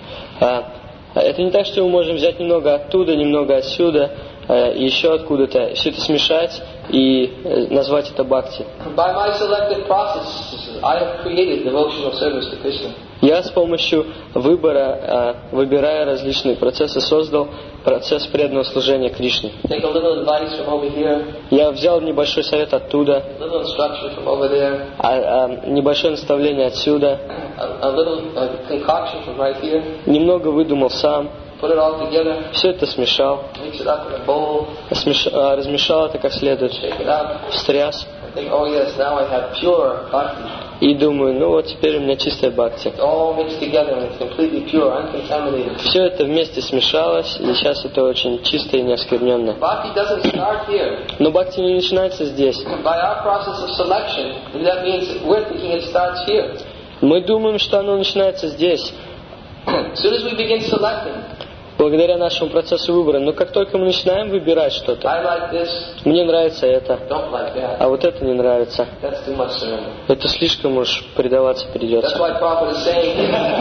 B: А, это не так, что мы можем взять немного оттуда, немного отсюда, а, и еще откуда-то, все это смешать и назвать это бхакти.
A: By my selective process, I have created devotional service to Krishna.
B: Я с помощью выбора, выбирая различные процессы, создал процесс преданного служения Кришне.
A: Take a little advice from over here,
B: Я взял небольшой совет оттуда,
A: a little instruction from over there,
B: а, а, небольшое наставление отсюда,
A: a, a little uh, concoction from right here.
B: Немного выдумал сам,
A: Put it all together,
B: все это смешал,
A: mix it up in a bowl,
B: смеш... а, размешал это как следует,
A: shake it up,
B: встряс,
A: and think, oh yes, now I have pure bhakti.
B: и думаю, ну вот теперь у меня чистая бхакти.
A: It's all mixed together and it's completely pure, uncontaminated.
B: Все это вместе смешалось, и сейчас это очень чисто и неоскверненное.
A: Bhakti doesn't start here.
B: Но бхакти не начинается здесь.
A: By our process of selection, and that means we're thinking it starts here.
B: Мы думаем, что оно начинается здесь,
A: As soon as we begin selecting,
B: благодаря нашему процессу выбора. Но как только мы начинаем выбирать что-то,
A: I like this,
B: мне нравится это,
A: don't like that.
B: а вот это не нравится,
A: That's too much surrender.
B: это слишком уж предаваться
A: That's
B: придется.
A: why Prabhupada is saying.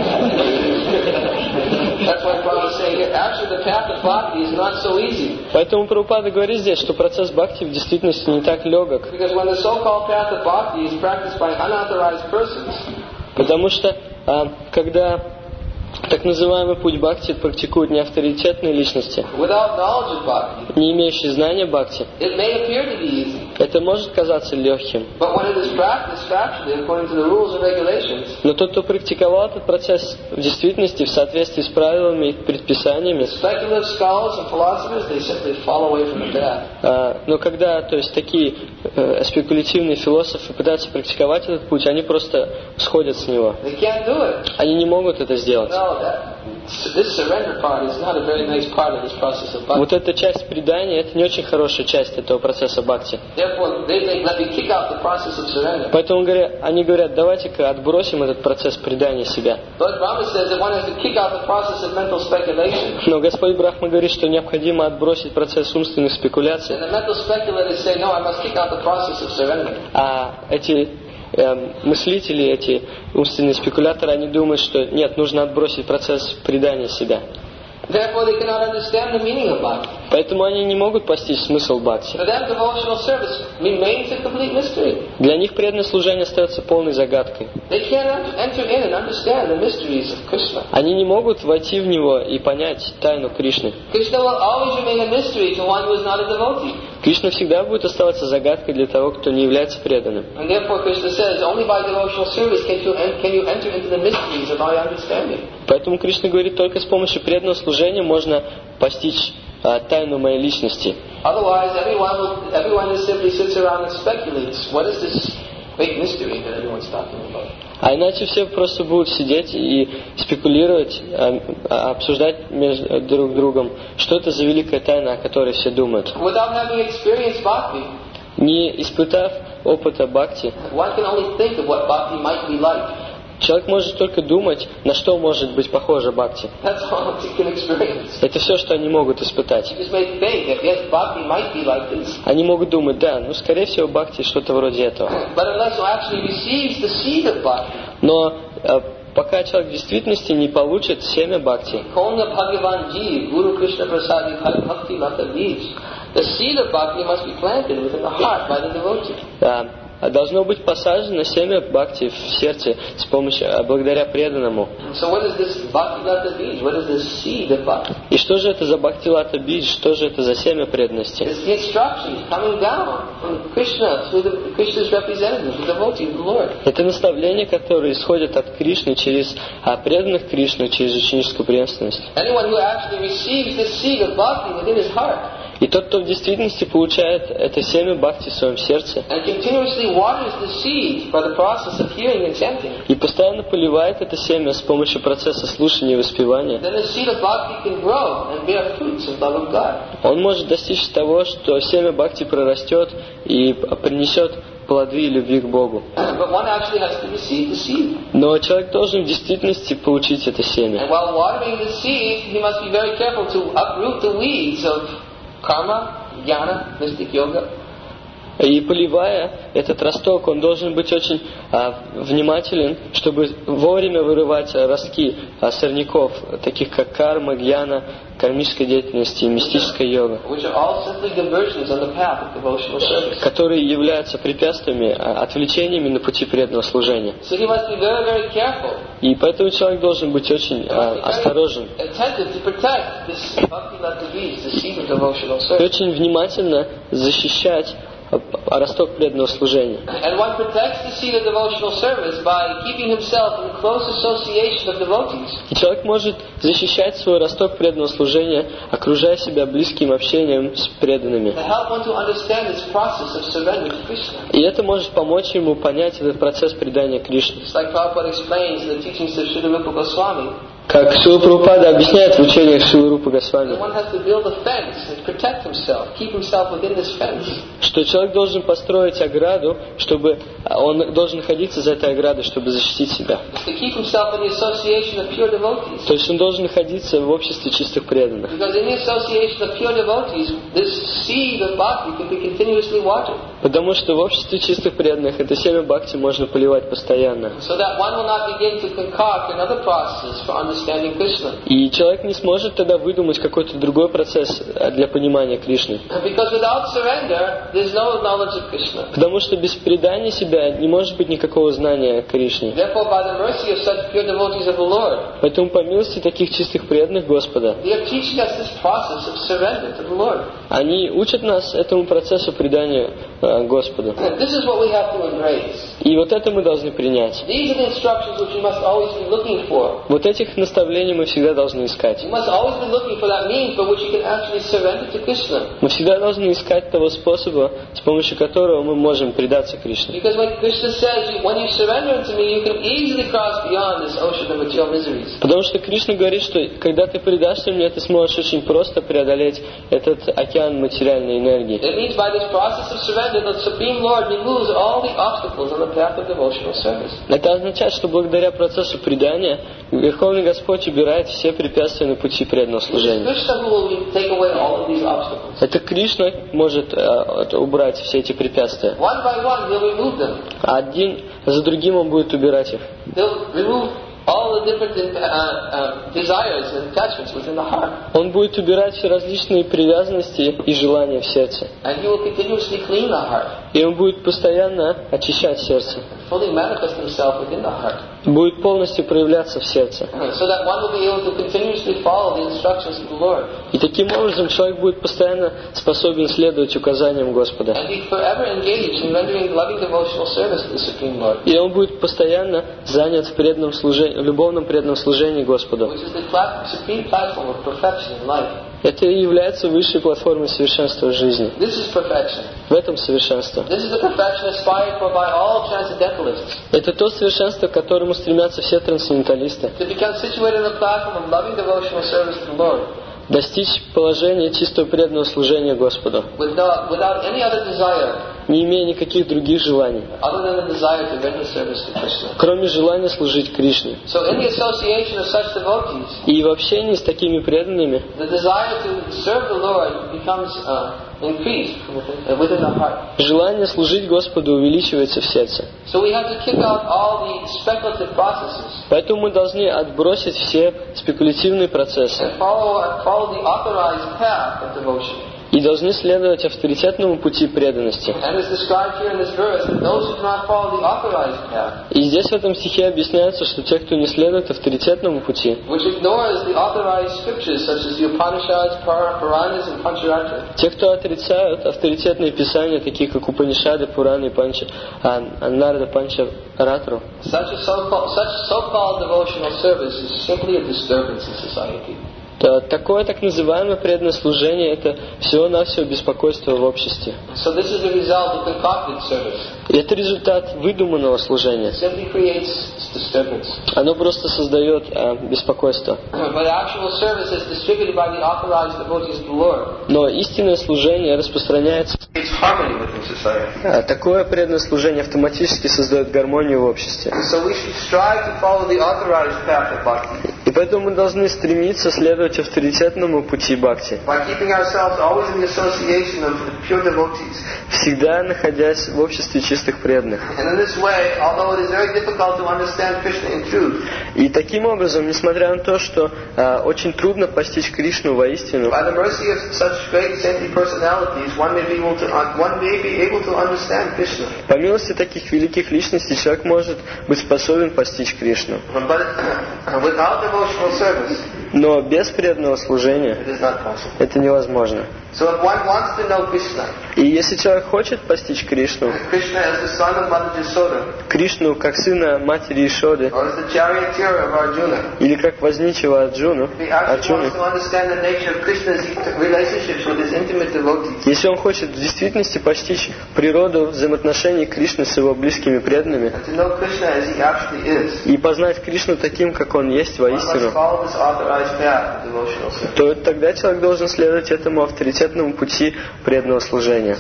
A: That's why Prabhupada is saying here. Actually, the path of bhakti is not so easy.
B: Поэтому Прабхупада говорит здесь, что процесс бхакти в действительности не так легок.
A: Because when the so-called path of bhakti is practiced by unauthorized persons,
B: Потому что а, когда так называемый путь бхакти практикуют неавторитетные личности,
A: without knowledge of bhakti,
B: не имеющие знания бхакти,
A: it may appear to be easy.
B: это может казаться легким.
A: But when it is practiced factually according to the rules and regulations,
B: Но тот, кто практиковал этот процесс в действительности в соответствии с правилами и предписаниями,
A: speculative scholars and philosophers, they simply fall away from the path.
B: а, но когда, то есть такие э, спекулятивные философы пытаются практиковать этот путь, они просто сходят с него.
A: They can't do it.
B: Они не могут это сделать.
A: No, that, this surrender part is not a very nice part of this process of bhakti.
B: Вот эта часть предания, это не очень хорошая часть этого процесса бхакти.
A: Therefore, they think, let me kick out the process of surrender.
B: Поэтому говорят, они говорят, давайте-ка отбросим этот процесс предания себя.
A: But Brahma says that one has to kick out the process of mental speculation.
B: Но Господь Брахма говорит, что необходимо отбросить процесс умственных спекуляций.
A: And the mental speculators say, no, I must kick out the process of surrender.
B: А эти э, мыслители, эти умственные спекуляторы, они думают, что нет, нужно отбросить процесс предания себя.
A: Therefore, they cannot understand the meaning of bhakti.
B: Поэтому они не могут постичь смысл бхакти.
A: For them, devotional service remains a complete mystery.
B: Для них преданное служение остается полной загадкой.
A: They can't enter in and understand the mysteries of Krishna.
B: Они не могут войти в него и понять тайну Кришны.
A: Krishna will always remain a mystery to one who is not a devotee.
B: Кришна всегда будет оставаться загадкой для того, кто не является преданным.
A: And therefore, Krishna says, only by devotional service can you, can you enter into the mysteries of my understanding.
B: Поэтому Кришна говорит, только с помощью преданного служения можно постичь а, тайну моей личности.
A: Otherwise, everyone, will, everyone just simply sits around and speculates. What is this great mystery that everyone's talking about?
B: А иначе все просто будут сидеть и спекулировать, а, обсуждать между друг другом, что это за великая тайна, о которой все думают.
A: Without having experienced bhakti,
B: не испытав опыта бхакти,
A: one can only think of what bhakti might be like.
B: Человек может только думать, на что может быть похоже бхакти.
A: That's all he can experience.
B: Это все, что они могут испытать.
A: He just may think that yes, bhakti might be like this.
B: Они могут думать, да, ну скорее всего бхакти что-то вроде этого.
A: But unless one actually receives the seed of bhakti,
B: Но э, пока человек в действительности не получит семя бхакти,
A: Konga Bhagavan Ji, Guru Krishna Prasadi Bhakti Lata Bij, the seed of bhakti must be planted within the heart by the devotee.
B: да, должно быть посажено семя бхакти в сердце с помощью, благодаря преданному.
A: So what is this Bhakti Lata Bij? What is this seed of bhakti?
B: И что же это за бхакти лата бидж? Что же это за семя преданности?
A: It's the instruction coming down from Krishna through the Krishna's representative, the devotee of the Lord.
B: Это наставление, которое исходит от Кришны через а, преданных Кришны, через ученическую преемственность.
A: Anyone who actually receives this seed of bhakti within his heart
B: И тот, кто в действительности получает это семя бхакти в своем сердце
A: and continuously waters the seed by the process of hearing and chanting,
B: и постоянно поливает это семя с помощью процесса слушания и воспевания,
A: then the seed of bhakti can grow and bear fruits of love of God.
B: он может достичь того, что семя бхакти прорастет и принесет плоды любви к Богу.
A: But one actually has to receive the seed.
B: Но человек должен в действительности получить это семя.
A: And while watering the seed, he must be very careful to uproot the weeds of karma, jnana, mystic yoga.
B: И поливая этот росток, он должен быть очень а, внимателен, чтобы вовремя вырывать ростки а, сорняков, таких как карма, гьяна, кармической деятельности и мистическая йога,
A: Which are all simply diversions on the path of devotional service.
B: которые являются препятствиями, а, отвлечениями на пути преданного служения.
A: So he must be very, very careful,
B: И поэтому человек должен быть очень а, осторожен
A: attentive to protect this bhakti lata bij, the seed of devotional
B: и
A: service.
B: очень внимательно защищать а, росток преданного служения.
A: And one protects the seed of devotional service by keeping himself in close association of devotees.
B: И человек может защищать свой росток преданного служения, окружая себя близким общением с преданными.
A: To help one to understand this process of surrender to Krishna.
B: И это может помочь ему понять этот процесс предания Кришне.
A: It's like Prabhupada explains in the teachings of Srila Rupa Goswami.
B: Как Шрила Прабхупада объясняет в учениях Шрилы Рупы Госвами,
A: One has to build a fence and protect himself, keep himself within this fence.
B: что человек должен построить ограду, чтобы он должен находиться за этой оградой, чтобы защитить себя.
A: To keep himself in the association of pure devotees.
B: То есть он должен находиться в обществе чистых преданных.
A: Because in the association of pure devotees, this seed of bhakti can be continuously watered.
B: Потому что в обществе чистых преданных это семя бхакти можно поливать постоянно.
A: So that one will not begin to concoct another process for understanding Krishna.
B: И человек не сможет тогда выдумать какой-то другой процесс для понимания Кришны.
A: Because without surrender, there's no knowledge of Krishna.
B: Потому что без предания себя не может быть никакого знания о Кришне.
A: Therefore, by the mercy of such pure devotees of the Lord,
B: Поэтому по милости таких чистых преданных Господа,
A: they are teaching us this process of surrender to the Lord.
B: они учат нас этому процессу предания э, Господу.
A: And this is what we have to embrace.
B: И вот это мы должны принять.
A: These are the instructions which we must always be looking for.
B: Вот этих наставлений мы всегда должны искать.
A: You must always be looking for that means by which you can actually surrender to Krishna.
B: Мы всегда должны искать того способа, с помощью которого мы можем предаться Кришне.
A: Because when Krishna says, when you surrender to me, you can easily cross beyond this ocean of material miseries.
B: Потому что Кришна говорит, что когда ты предашься мне, ты сможешь очень просто преодолеть этот океан материальной энергии.
A: It means by this process of surrender, the Supreme Lord removes all the obstacles on the path of devotional service.
B: Это означает, что благодаря процессу предания Верховный Господь убирает все препятствия на пути преданного служения.
A: Krishna who will take away all of these obstacles.
B: Это Кришна может э, убрать все эти препятствия.
A: One by one, he'll remove them.
B: А один за другим он будет убирать их.
A: He'll remove all the different uh, uh, desires and attachments within the heart.
B: Он будет убирать все различные привязанности и желания в сердце.
A: And He will continuously clean the heart.
B: И Он будет постоянно очищать сердце.
A: Fully manifest Himself within the heart.
B: Будет полностью проявляться в сердце.
A: So that one will be able to continuously follow the instructions of the Lord.
B: И таким образом человек будет постоянно способен следовать указаниям Господа.
A: And be forever engaged in rendering loving devotional service to the Supreme Lord.
B: И он будет постоянно занят в преданном служении, в любовном преданном служении Господу.
A: Which is the plat- supreme platform of perfection in life.
B: Это и является высшей платформой совершенства в жизни.
A: This is perfection.
B: В этом совершенство.
A: This is the perfection aspired for by all transcendentalists.
B: Это то совершенство, к которому стремятся все трансценденталисты.
A: To become situated on the platform of loving devotional service to the Lord.
B: Достичь положения чистого преданного служения Господу.
A: Without, without any other desire.
B: Не имея никаких других желаний.
A: Other than the desire to render service to Krishna.
B: Кроме желания служить Кришне.
A: So in the association of such devotees.
B: И в общении с такими преданными.
A: The desire to serve the Lord becomes uh, increased within the heart.
B: Желание служить Господу увеличивается в сердце.
A: So we have to kick out all the speculative processes.
B: Поэтому мы должны отбросить все спекулятивные процессы.
A: And follow, follow the authorized path of devotion.
B: И должны следовать авторитетному пути преданности. И здесь в этом стихе объясняется, что те, кто не следует авторитетному пути, те, кто отрицают авторитетные писания, такие как Упанишады, Пураны и Панча, а, Нарада Панча Ратру, то такое так называемое преданное служение — это всего-навсего беспокойство в обществе.
A: So this is the result of concocted service.
B: И это результат выдуманного служения.
A: It simply creates disturbance.
B: Оно просто создает а, беспокойство.
A: But actual service is distributed by the authorized devotees of the Lord.
B: Но истинное служение распространяется.
A: It's harmony within society.
B: А такое преданное служение автоматически создает гармонию в обществе.
A: So we should strive to follow the authorized path of bhakti.
B: И поэтому мы должны стремиться следовать авторитетному пути бхакти.
A: By keeping ourselves always in the association of pure devotees.
B: Всегда находясь в обществе чистых преданных.
A: And in this way, although it is very difficult to understand Krishna in truth.
B: И таким образом, несмотря на то, что а, очень трудно постичь Кришну воистину,
A: by the mercy of such great saintly personalities, one may be able to one may be able to understand Krishna.
B: По милости таких великих личностей человек может быть способен постичь Кришну.
A: But without devotional service,
B: но без преданного служения
A: it is not possible.
B: Это невозможно.
A: So if one wants to know Krishna,
B: и если человек хочет постичь Кришну,
A: Krishna as the son of Mother Yasoda,
B: Кришну как сына матери Ишоды,
A: or as the charioteer of Arjuna,
B: или как возничего Арджуну, Арджуны, если он хочет в действительности постичь природу взаимоотношений Кришны с его близкими преданными, и познать Кришну таким, как он есть воистину, то тогда человек должен следовать этому авторитетному пути преданного служения.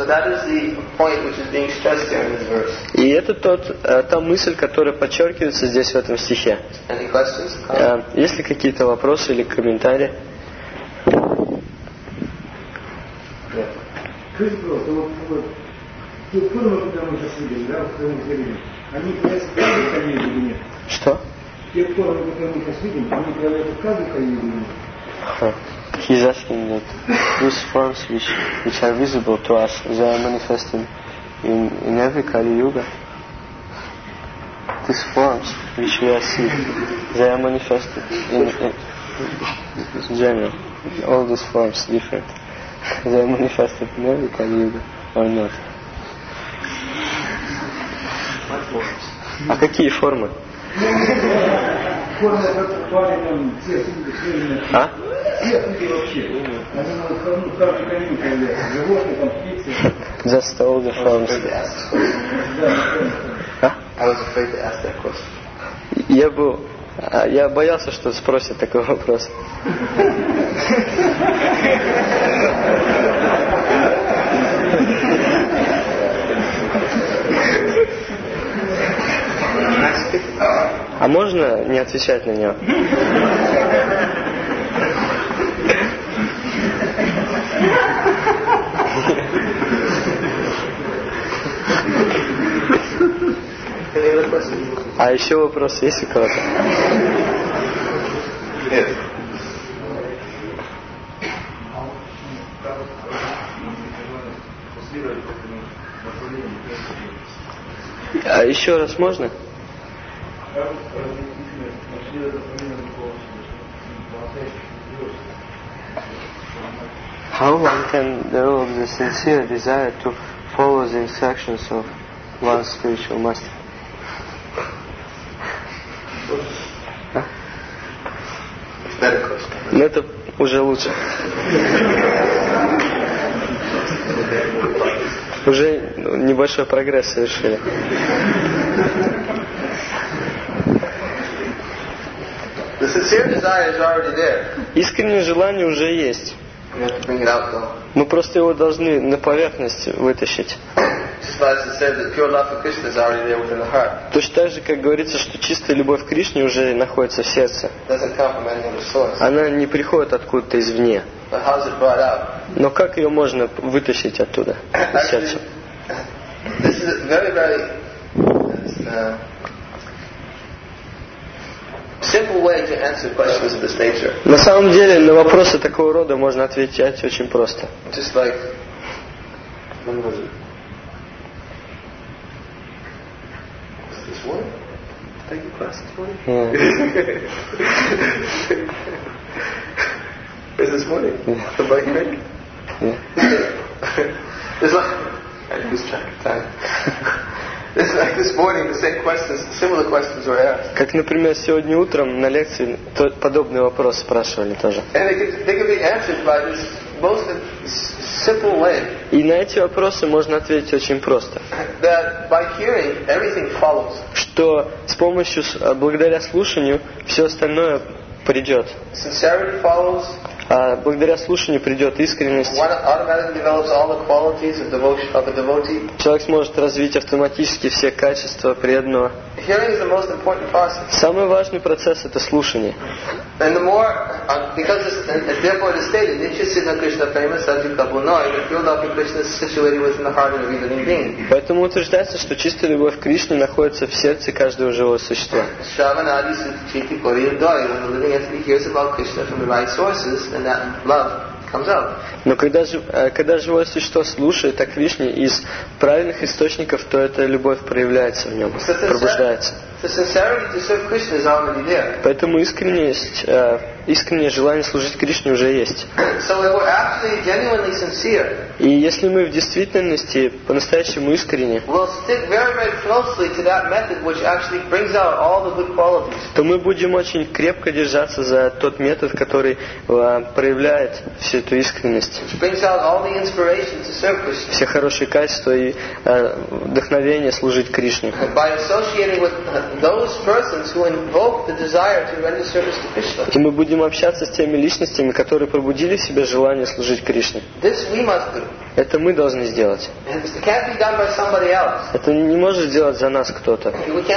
B: И это тот, та мысль, которая подчеркивается здесь в этом стихе. Есть ли какие-то вопросы или комментарии?
C: Скажите, пожалуйста, вот, вот те формы, которые мы сейчас видели, да, в своем зрении, они проявляются в каждой калине или нет?
B: Что?
C: Те формы, которые мы сейчас видим, они проявляются в каждой калине или нет?
B: Huh. He's asking that those forms which which are visible to us, they are manifesting in in every Kali Yuga. These forms which we are seeing, they are manifested in, in, in general. All these forms different. They are manifested in every Kali Yuga or not? А какие формы?
C: Формы, которые там все судьи,
B: а?
C: все судьи вообще. Они могут в каждой калине появляются. Животные, там, птицы.
B: Just all the forms. а?
A: I was afraid to ask that question.
B: Я был, я боялся, что спросят такой вопрос. А можно не отвечать на него? А еще вопрос есть у кого-то?
A: Yes.
B: А еще раз можно? How one can develop the sincere desire to follow the instructions of one's spiritual master? А? Ну это уже лучше. Уже небольшой прогресс совершили.
A: The sincere desire is already there.
B: Искреннее желание уже есть.
A: We have to bring it out, though.
B: Мы просто его должны на поверхность вытащить.
A: Just as it says that pure love for Krishna is already there within the heart.
B: Точно так же, как говорится, что чистая любовь к Кришне уже находится в сердце.
A: It doesn't come from any other source.
B: Она не приходит откуда-то извне.
A: But how is it brought out?
B: Но как ее можно вытащить оттуда, из сердца?
A: This is a very, very uh, simple way to answer questions of this nature.
B: На самом деле, на вопросы такого рода можно отвечать очень просто.
A: Just like, when was it? Was it this morning? Take your class this morning?
B: Yeah.
A: Was it this morning?
B: Yeah.
A: The bike ride?
B: Yeah.
A: It's like, I lose track of time. It's like this morning, the same questions, similar questions were asked.
B: Как, например, сегодня утром на лекции то, подобный вопрос спрашивали тоже.
A: And they could, they could be answered by this most simple way.
B: И на эти вопросы можно ответить очень просто.
A: That by hearing, everything follows.
B: Что с помощью, благодаря слушанию, все остальное придет.
A: Sincerity follows.
B: А благодаря слушанию придет искренность.
A: One automatically develops all the qualities of devotion of a devotee.
B: Человек сможет развить автоматически все качества преданного.
A: Hearing is the most important process.
B: Самый важный процесс — это слушание.
A: And the more, uh, because this, and therefore it is stated, Nitya Siddha Krishna famous Sadhu Kabunoi, the pure love of Krishna is situated within the heart of every living being.
B: Поэтому утверждается, что чистая любовь к Кришне находится в сердце каждого живого существа.
A: Shravanadi Suchiti Koriyadoi, when the living entity hears about Krishna from the right sources, and that love comes out.
B: Но когда, когда живое существо слушает о Кришне из правильных источников, то эта любовь проявляется в нем, пробуждается. Поэтому искренность, искреннее желание служить Кришне уже есть. И если мы в действительности по-настоящему искренне, то мы будем очень крепко держаться за тот метод, который проявляет всю эту искренность, все хорошие качества и вдохновение служить Кришне. И мы будем общаться с теми личностями, которые пробудили в себе желание служить Кришне. Это мы должны сделать. Это не может сделать за нас кто-то.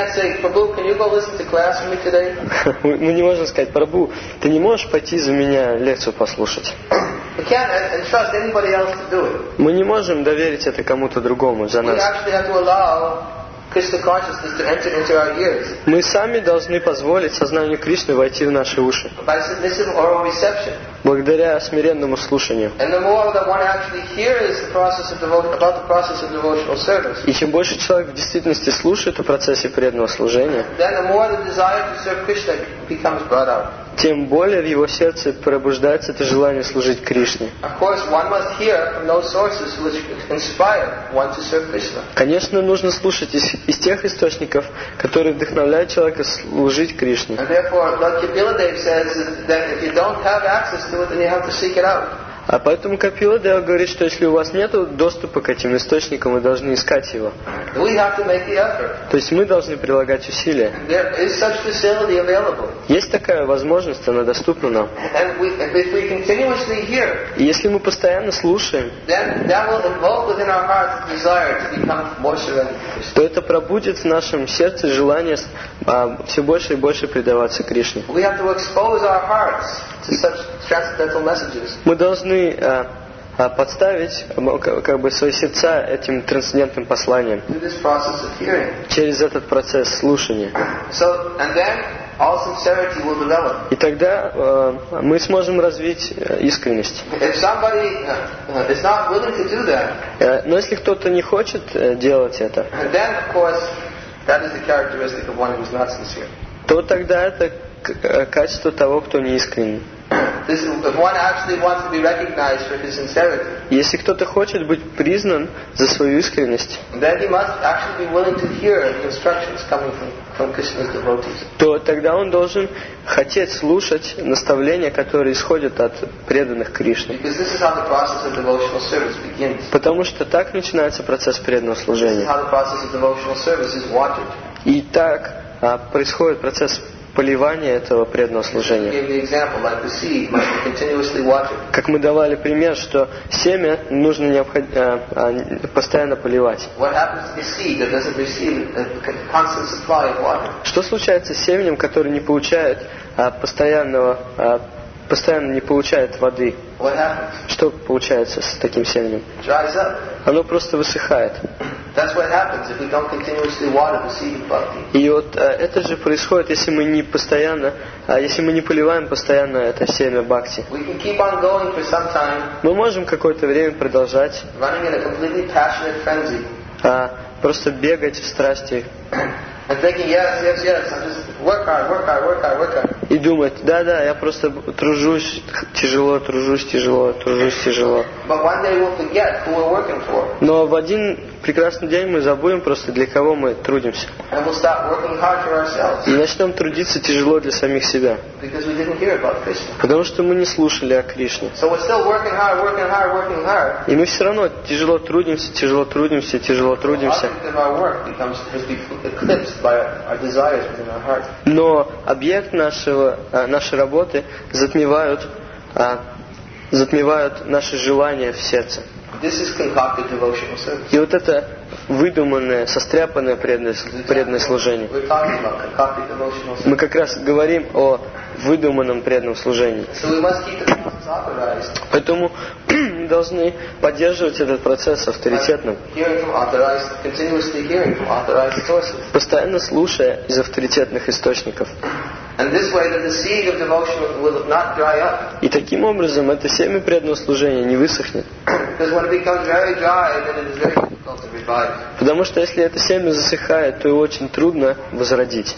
B: Мы не можем сказать: Прабху, ты не можешь пойти за меня лекцию послушать. Мы не можем доверить это кому-то другому за нас. Мы сами должны позволить сознанию Кришны войти в наши уши благодаря смиренному слушанию. И чем больше человек в действительности слушает о процессе преданного служения, тем более в его сердце пробуждается это желание служить Кришне. Конечно, нужно слушать из, из тех источников, которые вдохновляют человека служить Кришне. А поэтому Капила Дева говорит, что если у вас нет доступа к этим источникам, вы должны искать его. То есть мы должны прилагать усилия. Есть такая возможность, она доступна нам. И если мы постоянно слушаем, то это пробудит в нашем сердце желание а, все больше и больше предаваться Кришне. Мы должны а, а, подставить как бы свои сердца этим трансцендентным посланием через этот процесс слушания.
A: all sincerity will develop.
B: И тогда э, мы сможем развить э, искренность.
A: If somebody uh, is not willing to do that,
B: Э, но если кто-то не хочет э, делать это,
A: then of course that is the characteristic of one who is not sincere.
B: то тогда это к- э, качество того, кто не искренний.
A: This is, if one actually wants to be recognized for his sincerity,
B: Если кто-то хочет быть признан за свою искренность,
A: then he must actually be willing to hear the instructions coming from, from Krishna's devotees.
B: то тогда он должен хотеть слушать наставления, которые исходят от преданных Кришне.
A: Because this is how the process of devotional service begins.
B: Потому что так начинается процесс преданного
A: This is
B: служения.
A: how the process of devotional service is watered.
B: И так а, происходит процесс поливания этого преданного
A: I
B: служения.
A: gave the example, like the seed must be continuously watered.
B: Как мы давали пример, что семя нужно необход- а, а, постоянно поливать.
A: What happens to the seed that doesn't receive a constant supply of water?
B: Что случается с семенем, который не получает а, постоянного, а, постоянно не получает воды?
A: What happens?
B: Что получается с таким семенем?
A: Dries up.
B: Оно просто высыхает.
A: That's what happens if we don't continuously water the seed of bhakti.
B: И вот а, это же происходит, если мы не постоянно, а, если мы не поливаем постоянно это семя бхакти.
A: We can keep on going for some time,
B: Мы можем какое-то время продолжать
A: running in a completely passionate frenzy,
B: а, просто бегать в страсти
A: and thinking, yes, yes, yes, I just work hard, work hard, work hard, work hard.
B: и думать, да-да, я просто тружусь тяжело, тружусь тяжело, тружусь тяжело.
A: But one day we'll forget who we're working for,
B: Но в один прекрасный день мы забудем просто, для кого мы трудимся.
A: and we'll stop working hard for ourselves
B: И начнем трудиться тяжело для самих себя.
A: because we didn't hear about Krishna.
B: Потому что мы не слушали о Кришне.
A: So we're still working hard, working hard, working hard.
B: И мы все равно тяжело трудимся, тяжело трудимся, тяжело
A: The
B: трудимся.
A: object of our work becomes has been eclipsed by our desires within our heart.
B: Но объект нашего, а, нашей работы затмевают, а, затмевают наши желания в сердце.
A: This is concocted devotional service.
B: И вот это выдуманное, состряпанное преданное, преданное служение.
A: We're talking about concocted devotional service.
B: Мы как раз говорим о выдуманном преданном служении.
A: So we must keep the process authorized.
B: Поэтому мы должны поддерживать этот процесс авторитетным,
A: Hearing from authorized, continuously hearing from authorized sources.
B: постоянно слушая из авторитетных источников.
A: And this way that the seed of devotion will not dry up.
B: И таким образом это семя преданного служения не высохнет.
A: Because when it becomes very dry, then it is very difficult to revive.
B: Потому что если это семя засыхает, то его очень трудно возродить.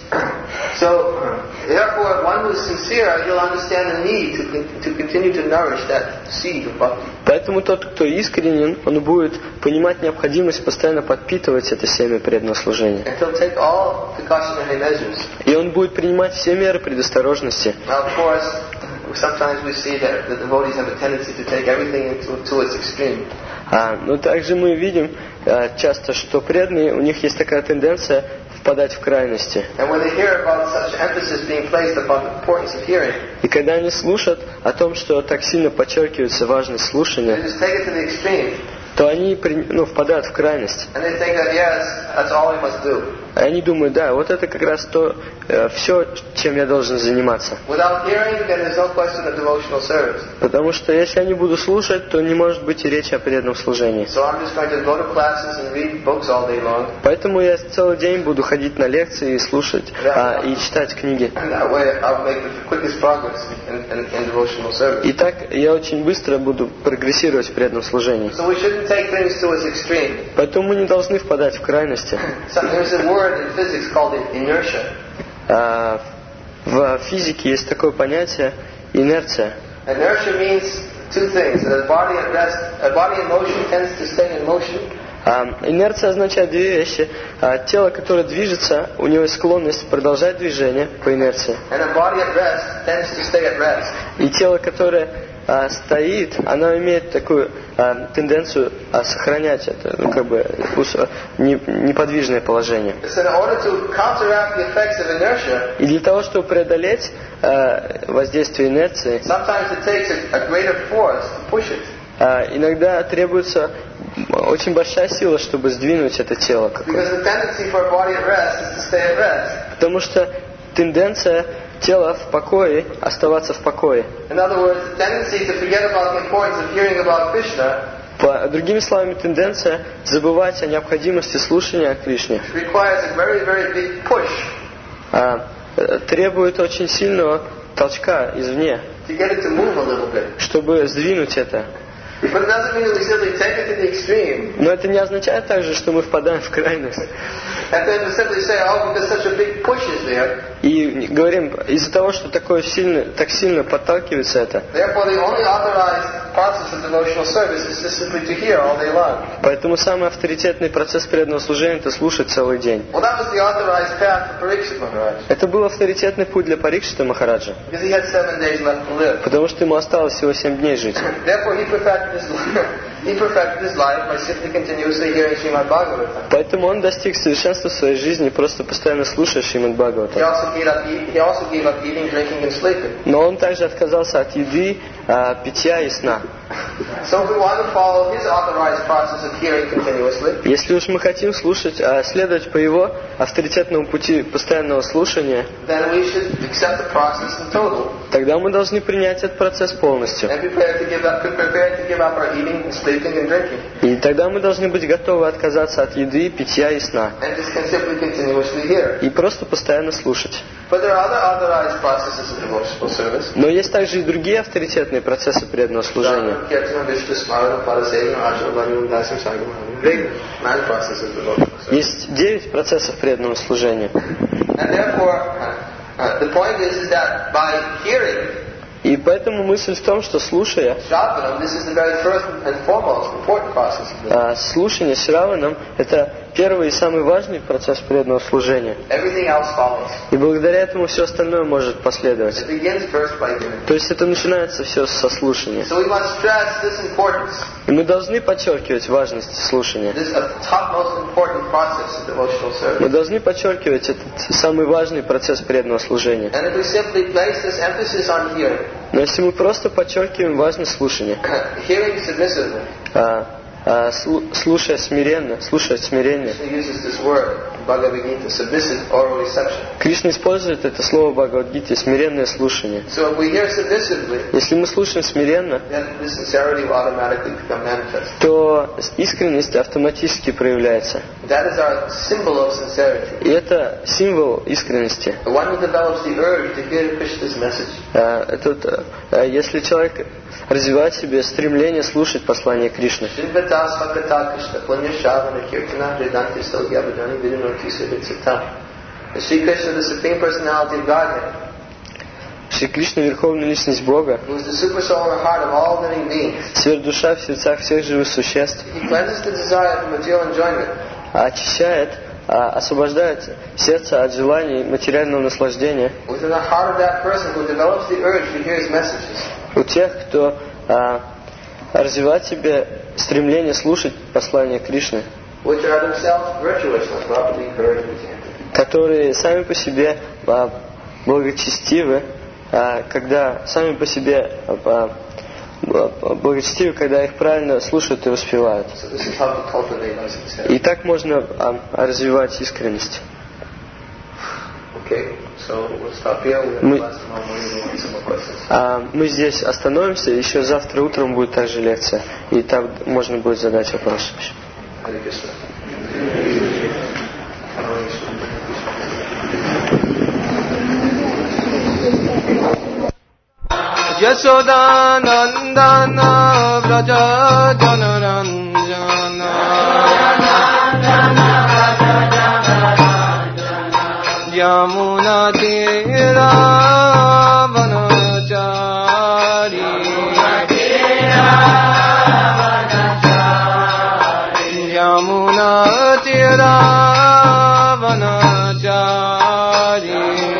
A: So, therefore, one who is sincere, he'll understand the need to, con- to continue to nourish that seed of bhakti.
B: Поэтому тот, кто искренен, он будет понимать необходимость постоянно подпитывать это семя преданного служения.
A: And he'll take all precautionary measures.
B: И он будет принимать все меры предосторожности.
A: Now, of course, sometimes we see that the devotees have a tendency to take everything into, to its extreme.
B: А, но также мы видим а, часто, что преданные, у них есть такая тенденция впадать в крайности.
A: And when they hear about such emphasis being placed upon the importance of hearing,
B: И когда они слушают о том, что так сильно подчеркивается важность
A: they
B: слушания,
A: just take it to the extreme.
B: то они при- ну, впадают в крайность.
A: And they think that, yes, that's all we must do.
B: И они думают, да, вот это как раз то, э, все, чем я должен заниматься.
A: Without hearing, then there's no question of devotional service.
B: Потому что если я не буду слушать, то не может быть и речи о преданном служении.
A: So I'm just going to go to classes and read books all day long.
B: Поэтому я целый день буду ходить на лекции и слушать, а, и читать книги.
A: And that way I'll make the quickest progress in, in, in devotional service.
B: И так я очень быстро буду прогрессировать в преданном служении.
A: So we shouldn't take things to its extreme.
B: Поэтому мы не должны впадать в крайности.
A: So there's a word in physics called inertia.
B: А, в физике есть такое понятие инерция.
A: Inertia means two things. That a body at rest, a body in motion tends to stay in motion.
B: А, инерция означает две вещи. А, тело, которое движется, у него есть склонность продолжать движение по инерции.
A: And a body at rest tends to stay at rest.
B: И тело, которое а, стоит, оно имеет такую а, тенденцию а, сохранять это, ну, как бы ус- не- неподвижное положение.
A: So in order to counteract the effects of inertia,
B: И для того, чтобы преодолеть а, воздействие инерции,
A: sometimes it takes a, a greater force to push it.
B: а, иногда требуется очень большая сила, чтобы сдвинуть это тело.
A: Because the tendency for a body at rest is to stay at rest.
B: Потому что тенденция тела в покое оставаться в покое.
A: In other words, the tendency to forget about the importance of hearing about Krishna
B: По, другими словами, тенденция забывать о необходимости слушания о Кришне
A: requires a very, very big push.
B: а, требует очень сильного толчка извне,
A: to get it to move a little bit.
B: чтобы сдвинуть это.
A: But it doesn't mean that we simply take it to the extreme.
B: Но это не означает также, что мы впадаем в крайность.
A: And then to simply say, oh, because such a big push is there.
B: И говорим, из-за того, что такое сильно, так сильно подталкивается это.
A: Therefore, the only authorized process of devotional service is just simply to hear all day long.
B: Поэтому самый авторитетный процесс преданного служения – это слушать целый день.
A: Well, that was the authorized path for Parikshit Maharaj.
B: Это был авторитетный путь для Парикшита Махараджа.
A: Because he had seven days left to live.
B: Потому что ему осталось всего семь дней жить.
A: Therefore, he perfected his life. He perfected his life by simply continuously hearing Srimad Bhagavatam.
B: Поэтому он достиг совершенства в своей жизни, просто постоянно слушая Шримад
A: He
B: Бхагаватам.
A: also gave up, he also gave up eating, drinking, and sleeping.
B: Но он также отказался от еды, а, питья и сна.
A: So if we want to follow his authorized process of hearing continuously,
B: Если уж мы хотим слушать, а следовать по его авторитетному пути постоянного слушания,
A: then we should accept the process in total
B: тогда мы должны принять этот процесс полностью.
A: and be prepared to give up, be prepared to give up our eating, sleeping, and drinking,
B: И тогда мы должны быть готовы отказаться от еды, питья и сна.
A: and just can simply continuously hear.
B: И просто постоянно слушать.
A: But there are other authorized processes of devotional service.
B: Но есть также и другие авторитетные процессы преданного служения. Есть девять процессов преданного служения.
A: And therefore, uh, the point is, is that by hearing
B: И поэтому мысль в том, что слушая,
A: Shravanam, this is the very first and foremost important process of devotion.
B: а, слушание Шраванам – это первый и самый важный процесс преданного служения.
A: Everything else follows.
B: И благодаря этому все остальное может последовать.
A: It begins first by hearing.
B: То есть это начинается все со слушания.
A: So we must stress this importance,
B: И мы должны подчеркивать важность слушания.
A: this uh, top most important process of devotional
B: Мы
A: service.
B: должны подчеркивать этот самый важный процесс преданного служения.
A: And if we simply place this emphasis on hearing,
B: Но если мы просто подчеркиваем важность слушания,
A: hearing submissively,
B: а, а, слу- слушая смиренно, слушая смиренно,
A: Krishna uses this word in Bhagavad Gita, submissive oral reception.
B: Кришна использует это слово в Бхагавад-гите, смиренное слушание.
A: So if we hear submissively,
B: Если мы слушаем смиренно,
A: then the sincerity will automatically become manifest.
B: то искренность автоматически проявляется.
A: That is our symbol of sincerity.
B: И это символ искренности.
A: The one who develops the urge to hear Krishna's message,
B: А, этот, а, если человек развивает в себе стремление слушать послание Кришны,
A: Shrinvata Svakata Krishna Punya Shavana Kirtana Vedanta Stogya Bhajani Vidyanoti Sivitsata. Sri Krishna, the Supreme Personality of Godhead,
B: Шри Кришна, Верховная Личность Бога,
A: who is the super soul in the heart of all living beings,
B: сверхдуша в сердцах всех живых существ,
A: he cleanses the desire from material enjoyment,
B: очищает, а, освобождает сердце от желаний материального наслаждения
A: within the heart of that person who develops the urge to hear his messages.
B: у тех, кто а, развивает в себе стремление слушать послание Кришны,
A: Which are themselves virtuous when properly heard and chanted.
B: которые сами по себе а, благочестивы, а, когда сами по себе а, а, благочестивы, когда их правильно слушают и воспевают.
A: So this is how to cultivate our sincerity.
B: И так можно а, развивать искренность.
A: Okay, so we'll stop here. We'll have
B: Мы-
A: class tomorrow morning. We'll answer some more questions.
B: А, мы здесь остановимся, еще завтра утром будет также лекция, и там можно будет задать вопросы.
A: Hare Krishna.
D: Yashodanandana Vraja Janaranjana Yamuna Tira Vanachari Yamuna Tira Vanachari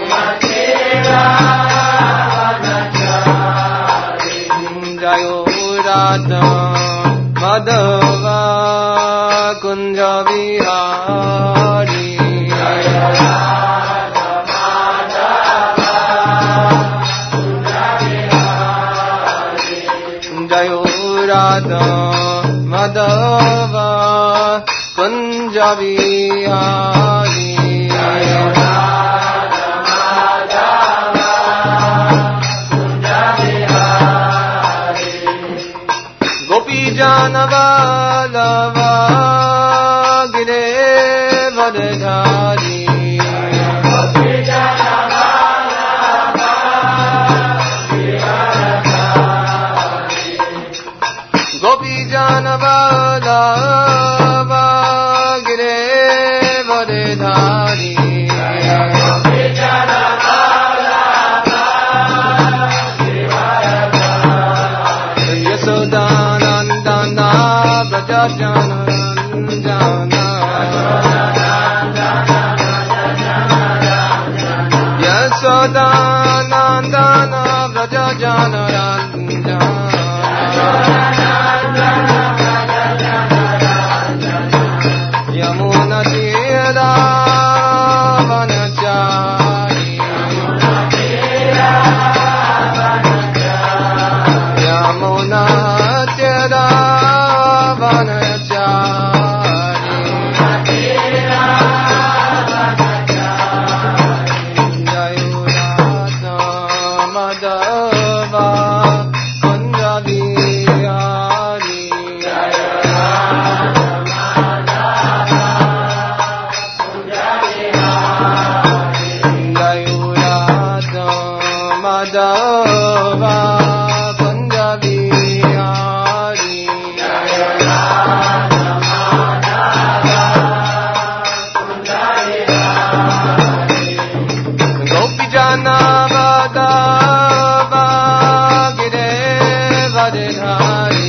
D: Jayo Radha Madhava Kunja Vihari Jayo Radha Madhava Kunja Vihari Jayo Radha Madhava Kunja Vihari Jayo Radha Madhava Kunja Vihari Gopi Janavalava Gire Vadhari Gopi Janavalava Madhava Girivardhari Yasodanandana Brajajanarandana Yasodanandana Brajajanarandana Yamuna Tira Vanachari Yamuna Tira Vanachari Jayurata Madhava Kunjavihari Jayurata Madhava Kunjavihari Gopijana Madhava Girivardhari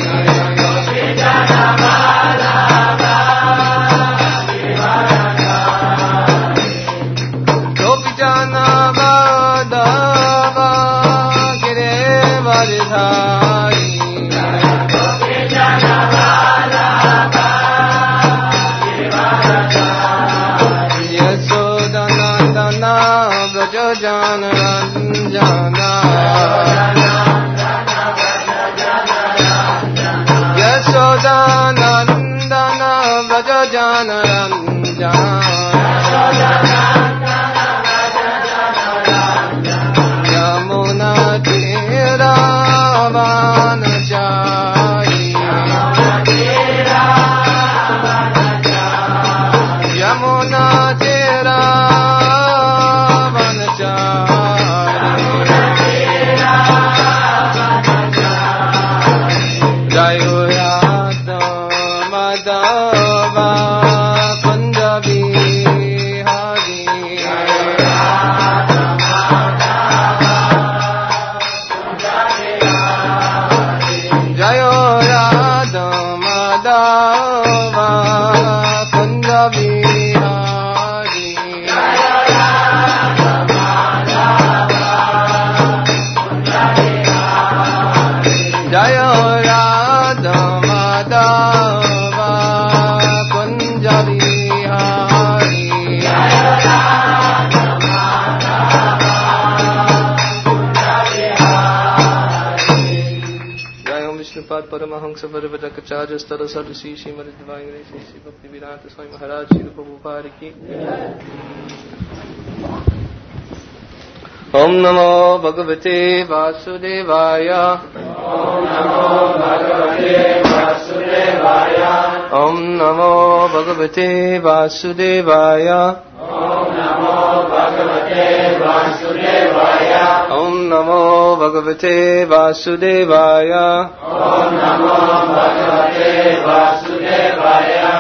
D: Gopijana Madhava Girivardhari Yasodanandana Brajajanarandana Yasodanandana Brajajanarandana Yamuna Tira Vanachari Yamuna Tira Vanachari Jayurata Madhava Kunjavihari Jayurata Madhava Kunjavihari Jayurata Madhava Kunjavihari Jai Om Vishnupad Paramahansa Varvadakacharya Stara Sadhusi Srimad Divine Grace Sri Bhakti Vedanta Swami Maharaj Sri Prabhupada Ki Om Namo Bhagavate Vasudevaya Om Namo Bhagavate Vasudevaya Om Namo Bhagavate Vasudevaya Om Namo Bhagavate Vasudevaya Om Namo Bhagavate Vasudevaya Om Namo Bhagavate Vasudevaya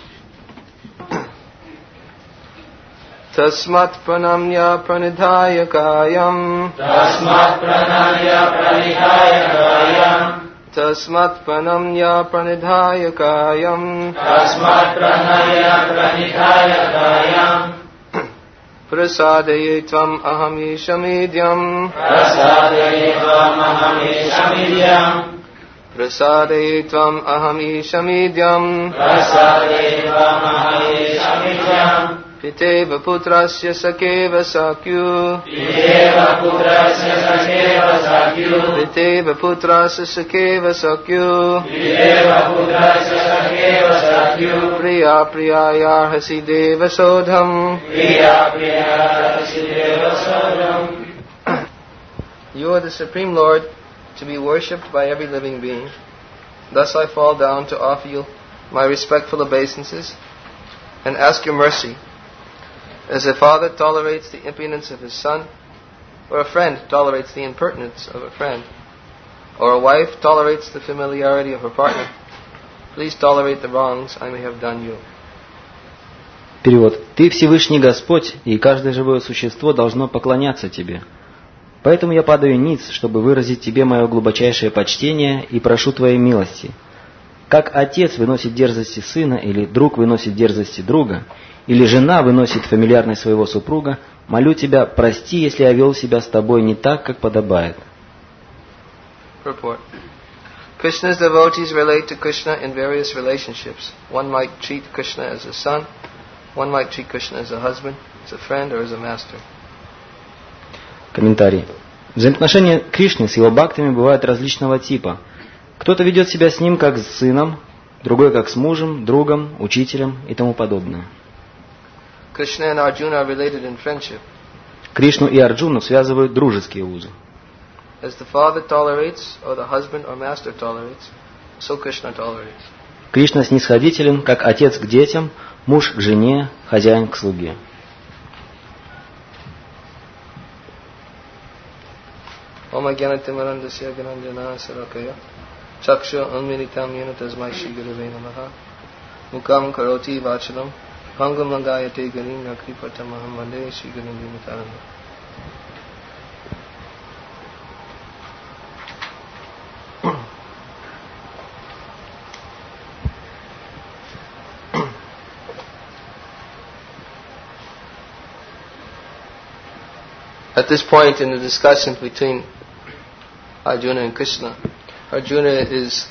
D: Tasmat pranamya pranidhaya kayam Tasmat pranamya pranidhaya kayam Tasmat pranamya pranidhaya kayam Tasmat pranamya pranidhaya kayam Prasadaye tvam aham ishamidhyam Prasadaye tvam aham ishamidhyam Prasadaye tvam aham ishamidhyam Prasadaye tvam aham ishamidhyam Piteva putrasya sakeva sakyu Piteva putrasya sakeva sakyu Piteva putrasya sakeva sakyu Piteva putrasya sakeva sakyu Priya priyayarhasi deva sodham Priya priyayarhasi deva sodham You are the Supreme Lord, to be worshipped by every living being. Thus I fall down to offer you my respectful obeisances and ask your mercy. As a father tolerates the impudence of his son, or a friend tolerates the impertinence of a friend, or a wife tolerates the familiarity of her partner, please tolerate the wrongs I may have done you.
E: Перевод. Ты Всевышний Господь, и каждое живое существо должно поклоняться Тебе. Поэтому я падаю ниц, чтобы выразить Тебе мое глубочайшее почтение и прошу Твоей милости. Как отец выносит дерзости сына, или друг выносит дерзости друга, или жена выносит фамильярность своего супруга, молю Тебя, прости, если я вел себя с Тобой не так, как подобает.
D: Purport. Krishna's devotees relate to Krishna in various relationships. One might treat Krishna as a son, one might treat Krishna as a husband, as a friend, or as a master.
E: Комментарий. Взаимоотношения Кришны с его бхактами бывают различного типа. Кто-то ведет себя с ним как с сыном, другой как с мужем, другом, учителем и тому подобное.
D: Krishna and Arjuna are related in friendship.
E: Кришну и Арджуну связывают дружеские узы.
D: As the father tolerates, or the husband or master tolerates, so Krishna tolerates.
E: Кришна снисходителен, как отец к детям, муж к жене, хозяин к слуге.
D: Om Ajnanatimirandasya Gyananjana Sarakaya Chaksha Unmilitam Yena Tasmai Shri Gurave Namaha Mukam Karoti Vachalam Bhangam Langayate Ganim Nakripatamaham Vande Shri Gurave At this point in the discussion between Arjuna and Krishna, Arjuna is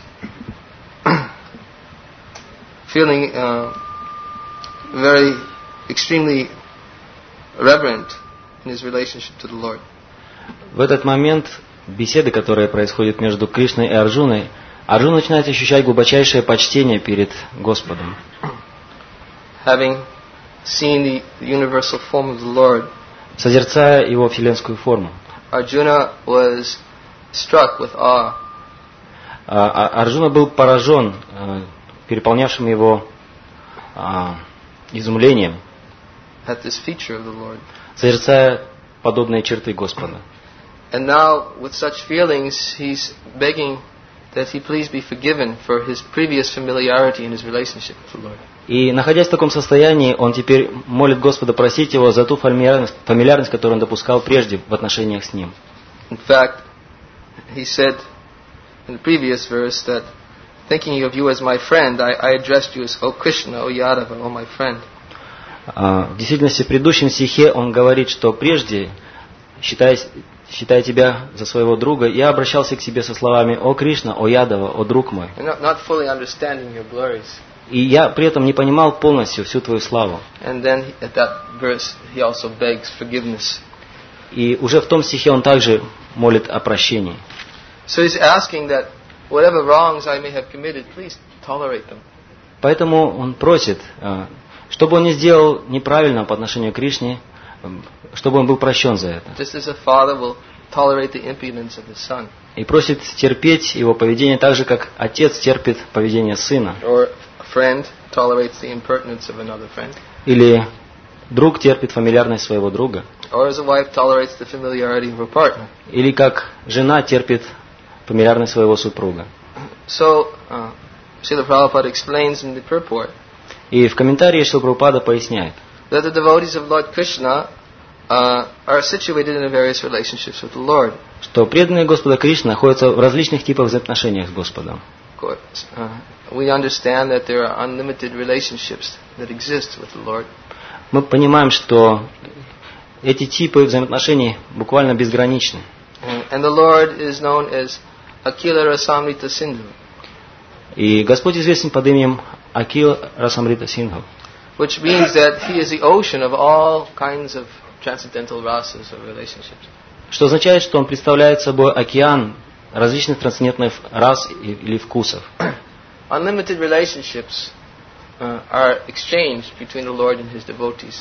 D: feeling uh, very extremely reverent in his relationship to the Lord.
E: В этот момент беседы, которая происходит между Кришной и Арджуной, Арджуна начинает ощущать глубочайшее почтение перед Господом.
D: Having seen the universal form of the Lord,
E: созерцая его вселенскую форму,
D: Arjuna was struck with awe.
E: Арджуна был поражен переполнявшим его изумлением,
D: at this feature of the Lord.
E: созерцая подобные черты Господа.
D: And now, with such feelings, he's begging that he please be forgiven for his previous familiarity in his relationship with the Lord.
E: И, находясь в таком состоянии, он теперь молит Господа простить его за ту фамильярность, фамильярность, которую он допускал прежде в отношениях с ним.
D: In fact, he said in the previous verse that, thinking of you as my friend, I, I addressed you as, O Krishna, O Yadava, O my friend.
E: В действительности, в предыдущем стихе он говорит, что прежде, считая, считая тебя за своего друга, я обращался к тебе со словами «О Кришна, о Ядава, о друг мой».
D: Not, not fully understanding your glories.
E: И я при этом не понимал полностью всю твою славу.
D: And then at that verse he also begs forgiveness.
E: И уже в том стихе он также молит о прощении.
D: So he's asking that whatever wrongs I may have committed, please tolerate them.
E: Поэтому он просит, чтобы он не сделал неправильно по отношению к Кришне, чтобы он был прощен за это.
D: Just as a father will tolerate the impudence of his son.
E: И просит терпеть его поведение так же, как отец терпит поведение сына.
D: Or a friend tolerates the impertinence of another friend.
E: Или друг терпит фамильярность своего друга.
D: Or as a wife tolerates the familiarity of her partner.
E: Или как жена терпит фамильярность своего супруга.
D: So, uh, Srila Prabhupada explains in the purport.
E: И в комментарии Шрила Прабхупада поясняет,
D: that the devotees of Lord Krishna uh, are situated in various relationships with the Lord.
E: Что преданные Господа Кришны находятся в различных типах взаимоотношениях с Господом.
D: Of course, uh, we understand that there are unlimited relationships that exist with the Lord.
E: Мы понимаем, что эти типы взаимоотношений буквально безграничны.
D: And, and the Lord is known as Akila Rasamrita Sindhu.
E: И Господь известен под именем Акил Расамрита Синдху.
D: Which means that He is the ocean of all kinds of transcendental rasas or relationships.
E: Что означает, что Он представляет собой океан различных трансцендентных рас или вкусов.
D: Unlimited relationships uh, are exchanged between the Lord and His devotees.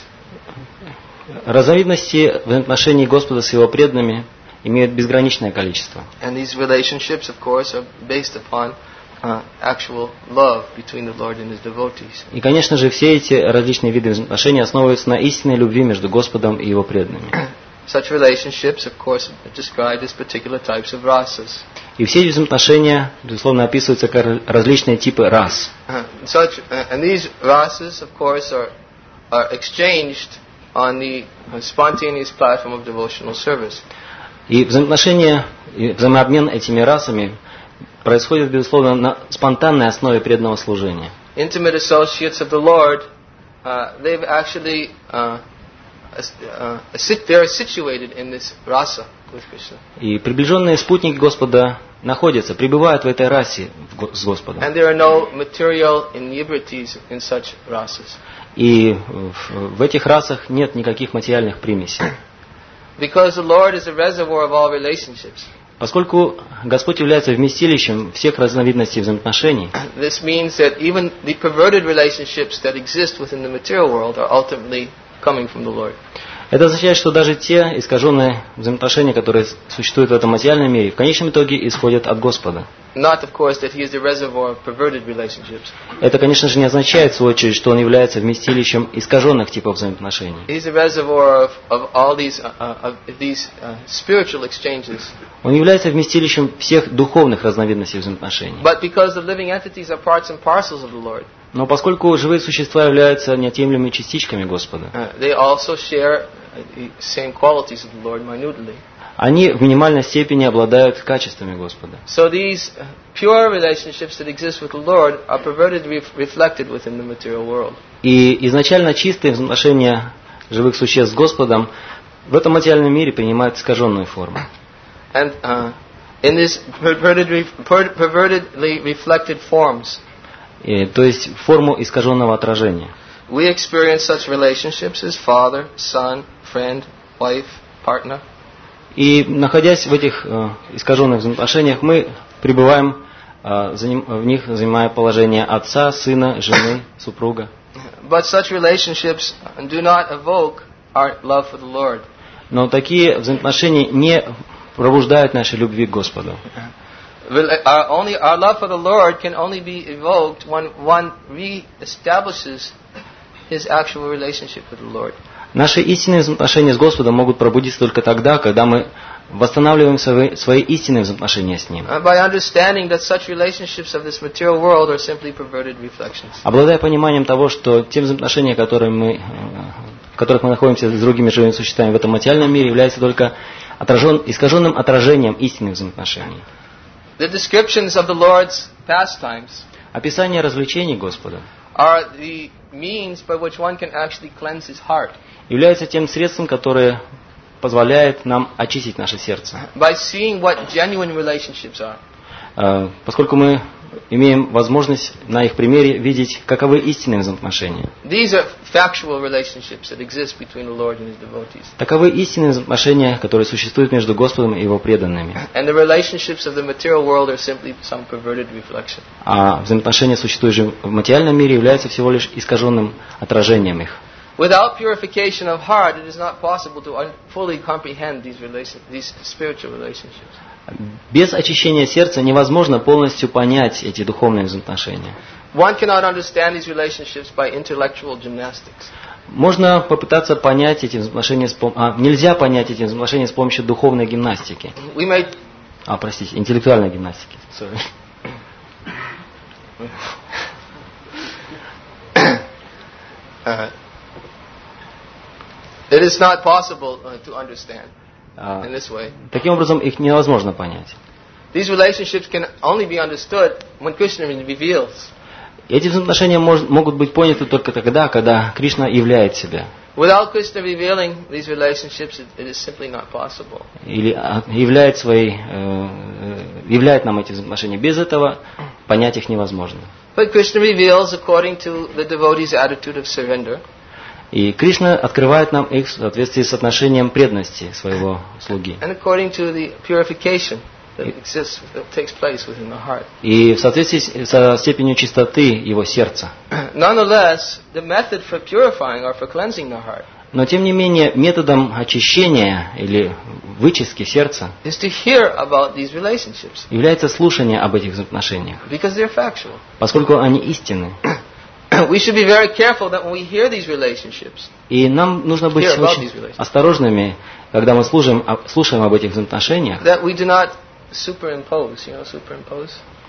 E: Разновидности взаимоотношений Господа с Его преданными имеют безграничное количество.
D: And these relationships, of course, are based upon uh, actual love between the Lord and His devotees.
E: И, конечно же, все эти различные виды взаимоотношений основываются на истинной любви между Господом и Его преданными.
D: Such relationships, of course, are described as particular types of rasas.
E: И все эти взаимоотношения, безусловно, описываются как различные типы рас.
D: Uh, such, uh, and these rasas, of course, are, are exchanged on the uh, spontaneous platform of devotional service.
E: И взаимоотношения, и взаимообмен этими расами происходит, безусловно, на спонтанной основе преданного служения.
D: Intimate associates of the Lord, uh, they've actually, uh, uh, sit, they're situated in this rasa with Krishna.
E: И приближенные спутники Господа находятся, пребывают в этой расе с Господом.
D: And there are no material inebrities in such rasas.
E: И в, в этих расах нет никаких материальных примесей.
D: Because the Lord is a reservoir of all relationships.
E: Поскольку Господь является вместилищем всех разновидностей взаимоотношений,
D: This means that even the perverted relationships that exist within the material world are ultimately coming from the Lord.
E: это означает, что даже те искаженные взаимоотношения, которые существуют в этом материальном мире, в конечном итоге исходят от Господа.
D: Not, of course, that He is the reservoir of perverted relationships.
E: Это, конечно же, не означает, в свою очередь, что Он является вместилищем искаженных типов взаимоотношений.
D: He is the reservoir of, of all these, uh, uh, of these uh, spiritual exchanges.
E: Он является вместилищем всех духовных разновидностей взаимоотношений.
D: But because the living entities are parts and parcels of the Lord,
E: Но поскольку живые существа являются неотъемлемыми частичками Господа,
D: uh, they also share uh, the same qualities of the Lord minutely.
E: они в минимальной степени обладают качествами Господа.
D: So these uh, pure relationships that exist with the Lord are perverted, ref- reflected within the material world.
E: И изначально чистые взаимоотношения живых существ с Господом в этом материальном мире принимают искаженную форму.
D: And uh, in this perverted, ref- per- pervertedly reflected forms,
E: И, то есть форму искаженного отражения.
D: we experience such relationships as father, son, friend, wife, partner.
E: И находясь в этих э, искаженных взаимоотношениях, мы пребываем э, заним- в них, занимая положение отца, сына, жены, супруга.
D: But such relationships do not evoke our love for the Lord.
E: Но такие взаимоотношения не пробуждают нашей любви к Господу.
D: Rel- Our, only, our love for the Lord can only be evoked when one re-establishes his actual relationship with the Lord.
E: Наши истинные взаимоотношения с Господом могут пробудиться только тогда, когда мы восстанавливаем свои, свои истинные взаимоотношения с Ним.
D: And by understanding that such relationships of this material world are simply perverted reflections.
E: Обладая пониманием того, что те взаимоотношения, которые мы, э, в которых мы находимся с другими живыми существами в этом материальном мире, являются только отражен, искаженным отражением истинных взаимоотношений.
D: The descriptions of the Lord's pastimes
E: Описание развлечений Господа
D: are the means by which one can actually cleanse his heart.
E: является тем средством, которое позволяет нам очистить наше сердце.
D: By seeing what genuine relationships are.
E: Э, Поскольку мы имеем возможность на их примере видеть, каковы истинные взаимоотношения.
D: These are factual relationships that exist between the Lord and His devotees.
E: Таковы истинные взаимоотношения, которые существуют между Господом и Его преданными.
D: And the relationships of the material world are simply some perverted reflection.
E: А взаимоотношения, существующие в материальном мире, являются всего лишь искаженным отражением их.
D: Without purification of heart, it is not possible to un- fully comprehend these relation- these spiritual relationships.
E: Без очищения сердца невозможно полностью понять эти духовные взаимоотношения.
D: One cannot understand these relationships by intellectual gymnastics.
E: Можно попытаться понять эти взаимоотношения, с пом- а, нельзя понять эти взаимоотношения с помощью духовной гимнастики.
D: We may
E: А, простите, интеллектуальной гимнастики. Sorry.
D: uh, it is not possible uh, to understand
E: А,
D: in this way.
E: таким образом, их невозможно понять.
D: These relationships can only be understood when Krishna reveals.
E: Эти взаимоотношения мож- могут быть поняты только тогда, когда Кришна являет себя.
D: Without Krishna revealing these relationships, it, it is simply not possible.
E: Или а, являет, свои, э, э, являет нам эти взаимоотношения. Без этого понять их невозможно.
D: But Krishna reveals according to the devotee's attitude of surrender.
E: И Кришна открывает нам их в соответствии с отношением преданности своего слуги.
D: And according to the purification that exists, that takes place within the heart.
E: И в соответствии с- со степенью чистоты его сердца.
D: Nonetheless, the method for purifying or for cleansing the heart
E: Но тем не менее, методом очищения или вычистки сердца
D: is to hear about these relationships
E: является слушание об этих взаимоотношениях,
D: because they're factual.
E: поскольку они истинны.
D: We should be very careful that when we hear these relationships,
E: И нам нужно быть
D: Hear about
E: очень
D: these relationships.
E: осторожными, когда мы слушаем, об- слушаем об этих взаимоотношениях,
D: that we do not superimpose. You know, superimpose.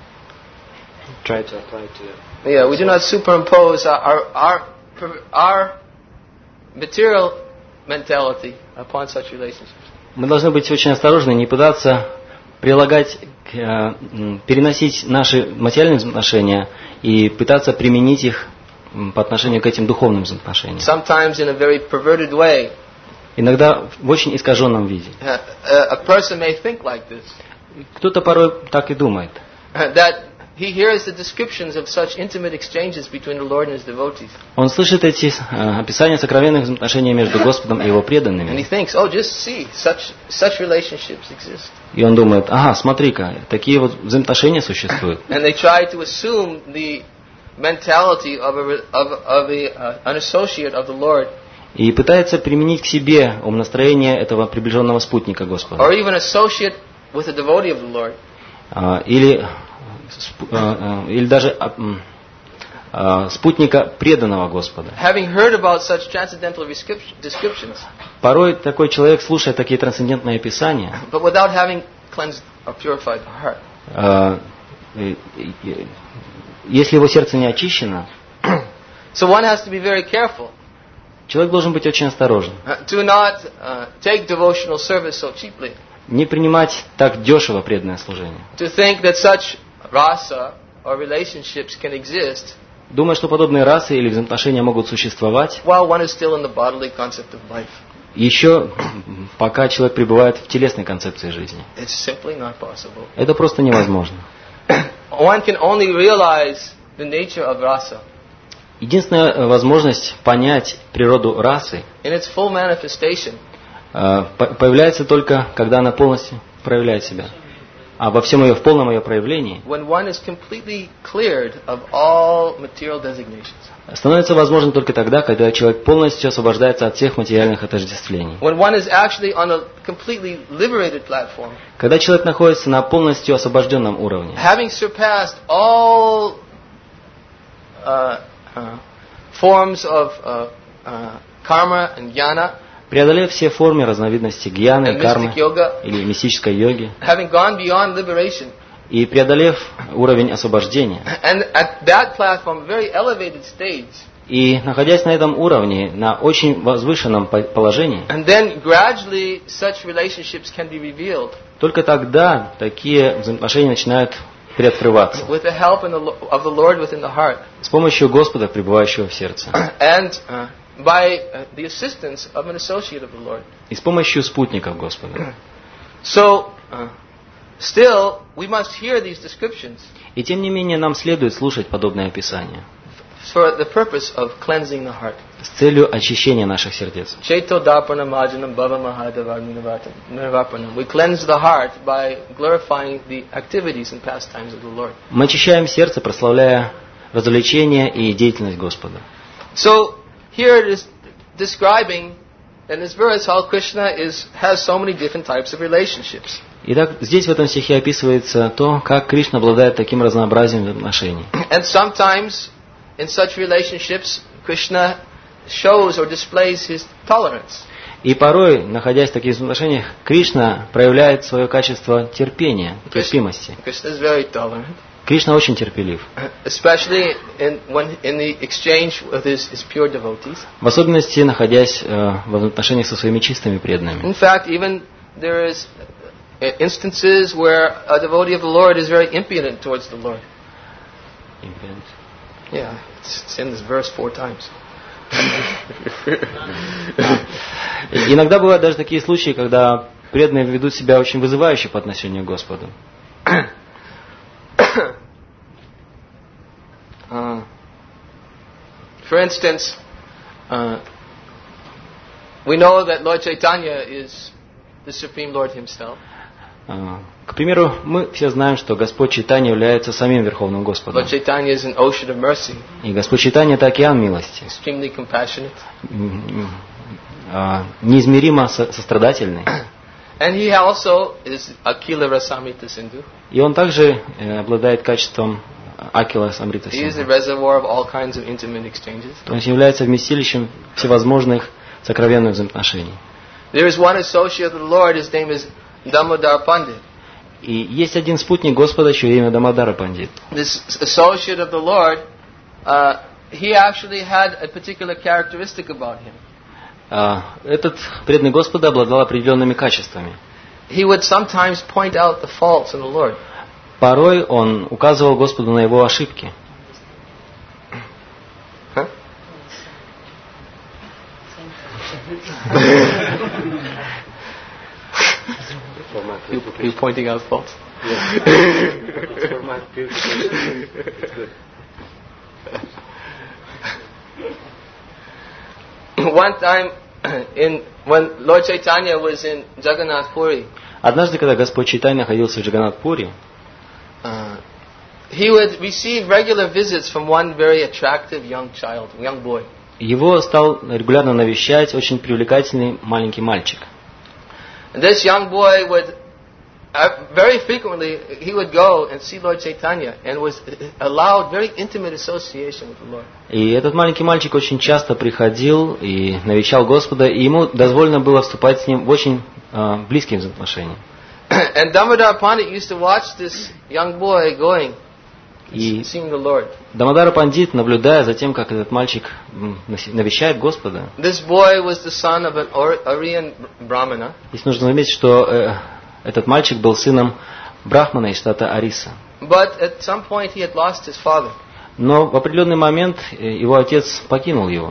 E: Try to apply to.
D: Yeah, we do not superimpose our our our, our material mentality upon such relationships.
E: Мы должны быть очень осторожны, не пытаться прилагать, э, переносить наши материальные взаимоотношения и пытаться применить их по отношению к этим духовным взаимоотношениям.
D: Sometimes in a very perverted way.
E: Иногда в очень искаженном виде.
D: Uh, a person may think like this.
E: Кто-то порой так и думает.
D: That he hears the descriptions of such intimate exchanges between the Lord and His devotees.
E: Он слышит эти э, описания сокровенных взаимоотношений между Господом и Его
D: And he
E: преданными.
D: thinks, oh, just see, such such relationships exist.
E: И он думает, ага, смотри-ка, такие вот взаимоотношения существуют.
D: And they try to assume the mentality of a of of a uh, an associate of the Lord.
E: И пытается применить к себе умонастроение этого приближенного спутника Господа.
D: Or even associate with a devotee of the Lord.
E: А, или, спу- а, а, или даже а, м, а, спутника преданного Господа.
D: Having heard about such transcendental descrip- descriptions,
E: Порой такой человек, слушая такие трансцендентные описания,
D: but without having cleansed or purified the heart.
E: а, и- и- если его сердце не очищено,
D: So one has to be very careful
E: человек должен быть очень осторожен.
D: uh, to not uh, take devotional service so cheaply.
E: Не принимать так дешево преданное служение.
D: To think that such rasa or relationships can exist
E: Думая, что подобные расы или взаимоотношения могут существовать,
D: while one is still in the bodily concept of life.
E: еще пока человек пребывает в телесной концепции жизни.
D: It's simply not possible.
E: Это просто невозможно.
D: One can only realize the nature of rasa
E: Единственная возможность понять природу расы
D: in its full manifestation
E: э, по- появляется только, когда она полностью проявляет себя. А во всем ее, в полном ее проявлении,
D: when one is completely cleared of all material designations.
E: становится возможным только тогда, когда человек полностью освобождается от всех материальных отождествлений.
D: When one is actually on a completely liberated platform,
E: Когда человек находится на полностью освобожденном уровне,
D: having surpassed all uh, uh, forms of uh, uh, karma and jnana,
E: преодолев все формы разновидности гьяны,
D: and
E: кармы
D: mystic yoga,
E: или мистической йоги,
D: having gone beyond liberation,
E: и преодолев уровень освобождения,
D: and at that platform, a very elevated stage,
E: и находясь на этом уровне, на очень возвышенном по- положении,
D: and then gradually such relationships can be revealed
E: только тогда такие взаимоотношения начинают приоткрываться
D: with the help in the, Lo- of the Lord within the heart,
E: с помощью Господа, пребывающего в сердце,
D: and uh, by uh, the assistance of an associate of the Lord.
E: и с помощью спутников Господа.
D: So, uh, still, we must hear these descriptions
E: И тем не менее нам следует слушать подобное описание
D: for the purpose of cleansing the heart.
E: с целью очищения наших сердец.
D: Cheto dapanam ajanam bhava mahadavagnavapanam. We cleanse the heart by glorifying the activities and pastimes of the Lord.
E: Мы очищаем сердце, прославляя развлечения и деятельность Господа.
D: So, here it is describing in this verse how Krishna is has so many different types of relationships.
E: Итак, здесь в этом стихе описывается то, как Кришна обладает таким разнообразием отношений.
D: And sometimes in such relationships, Krishna shows or displays his tolerance.
E: И порой, находясь в таких отношениях, Кришна проявляет свое качество терпения, терпимости.
D: Krishna is very tolerant,
E: Кришна очень терпелив.
D: especially in when in the exchange with his, his pure devotees.
E: В особенности, находясь э, в отношениях со своими чистыми преданными.
D: In fact, even there is uh, instances where a devotee of the Lord is very impudent towards the Lord. Yeah, it's, it's in this verse four times.
E: Иногда бывают даже такие случаи, когда преданные ведут себя очень вызывающе по отношению к Господу.
D: Uh, for instance, uh, we know that Lord Chaitanya is the Supreme Lord Himself.
E: Э, К примеру, мы все знаем, что Господь Чайтанья является самим Верховным Господом.
D: Lord Chaitanya is an ocean of mercy,
E: И Господь Чайтанья – это океан милости,
D: extremely compassionate.
E: м, э, неизмеримо со- сострадательный.
D: And He also is Akila Rasamrita Sindhu.
E: И Он также э, обладает качеством Акила Самрита
D: He is the
E: Синдху.
D: reservoir of all kinds of intimate exchanges.
E: То есть является вместилищем всевозможных сокровенных взаимоотношений.
D: There is one associate of the Lord, his name is Damodar Pandit.
E: И есть один спутник Господа, чье имя Дамодара Пандит.
A: This associate of the Lord, uh, he actually had a particular characteristic about him.
E: А, Этот преданный Господа обладал определенными качествами.
A: He would sometimes point out the faults in the Lord.
E: Порой он указывал Господу на его ошибки.
A: Huh? you, you pointing out faults? One time, in when Lord Chaitanya was in Jagannath Puri,
E: Однажды, когда Господь Чайтанья находился в Джаганнат-Пури,
A: uh, he would receive regular visits from one very attractive young child, young boy.
E: его стал регулярно навещать очень привлекательный маленький мальчик.
A: And this young boy would, uh, very frequently, he would go and see Lord Chaitanya and was allowed very intimate association with the Lord.
E: И этот маленький мальчик очень часто приходил и навещал Господа, и ему дозволено было вступать с ним в очень э, близкие взаимоотношения.
A: And Damodar Pandit used to watch this young boy going,
E: И
A: seeing the Lord.
E: Дамодара Пандит, наблюдая за тем, как этот мальчик м, навещает Господа,
A: This boy was the son of an Or- Aryan Brahmana.
E: здесь нужно заметить, что э, этот мальчик был сыном брахмана из штата Ориса.
A: But at some point he had lost his father.
E: Но в определенный момент э, его отец покинул его.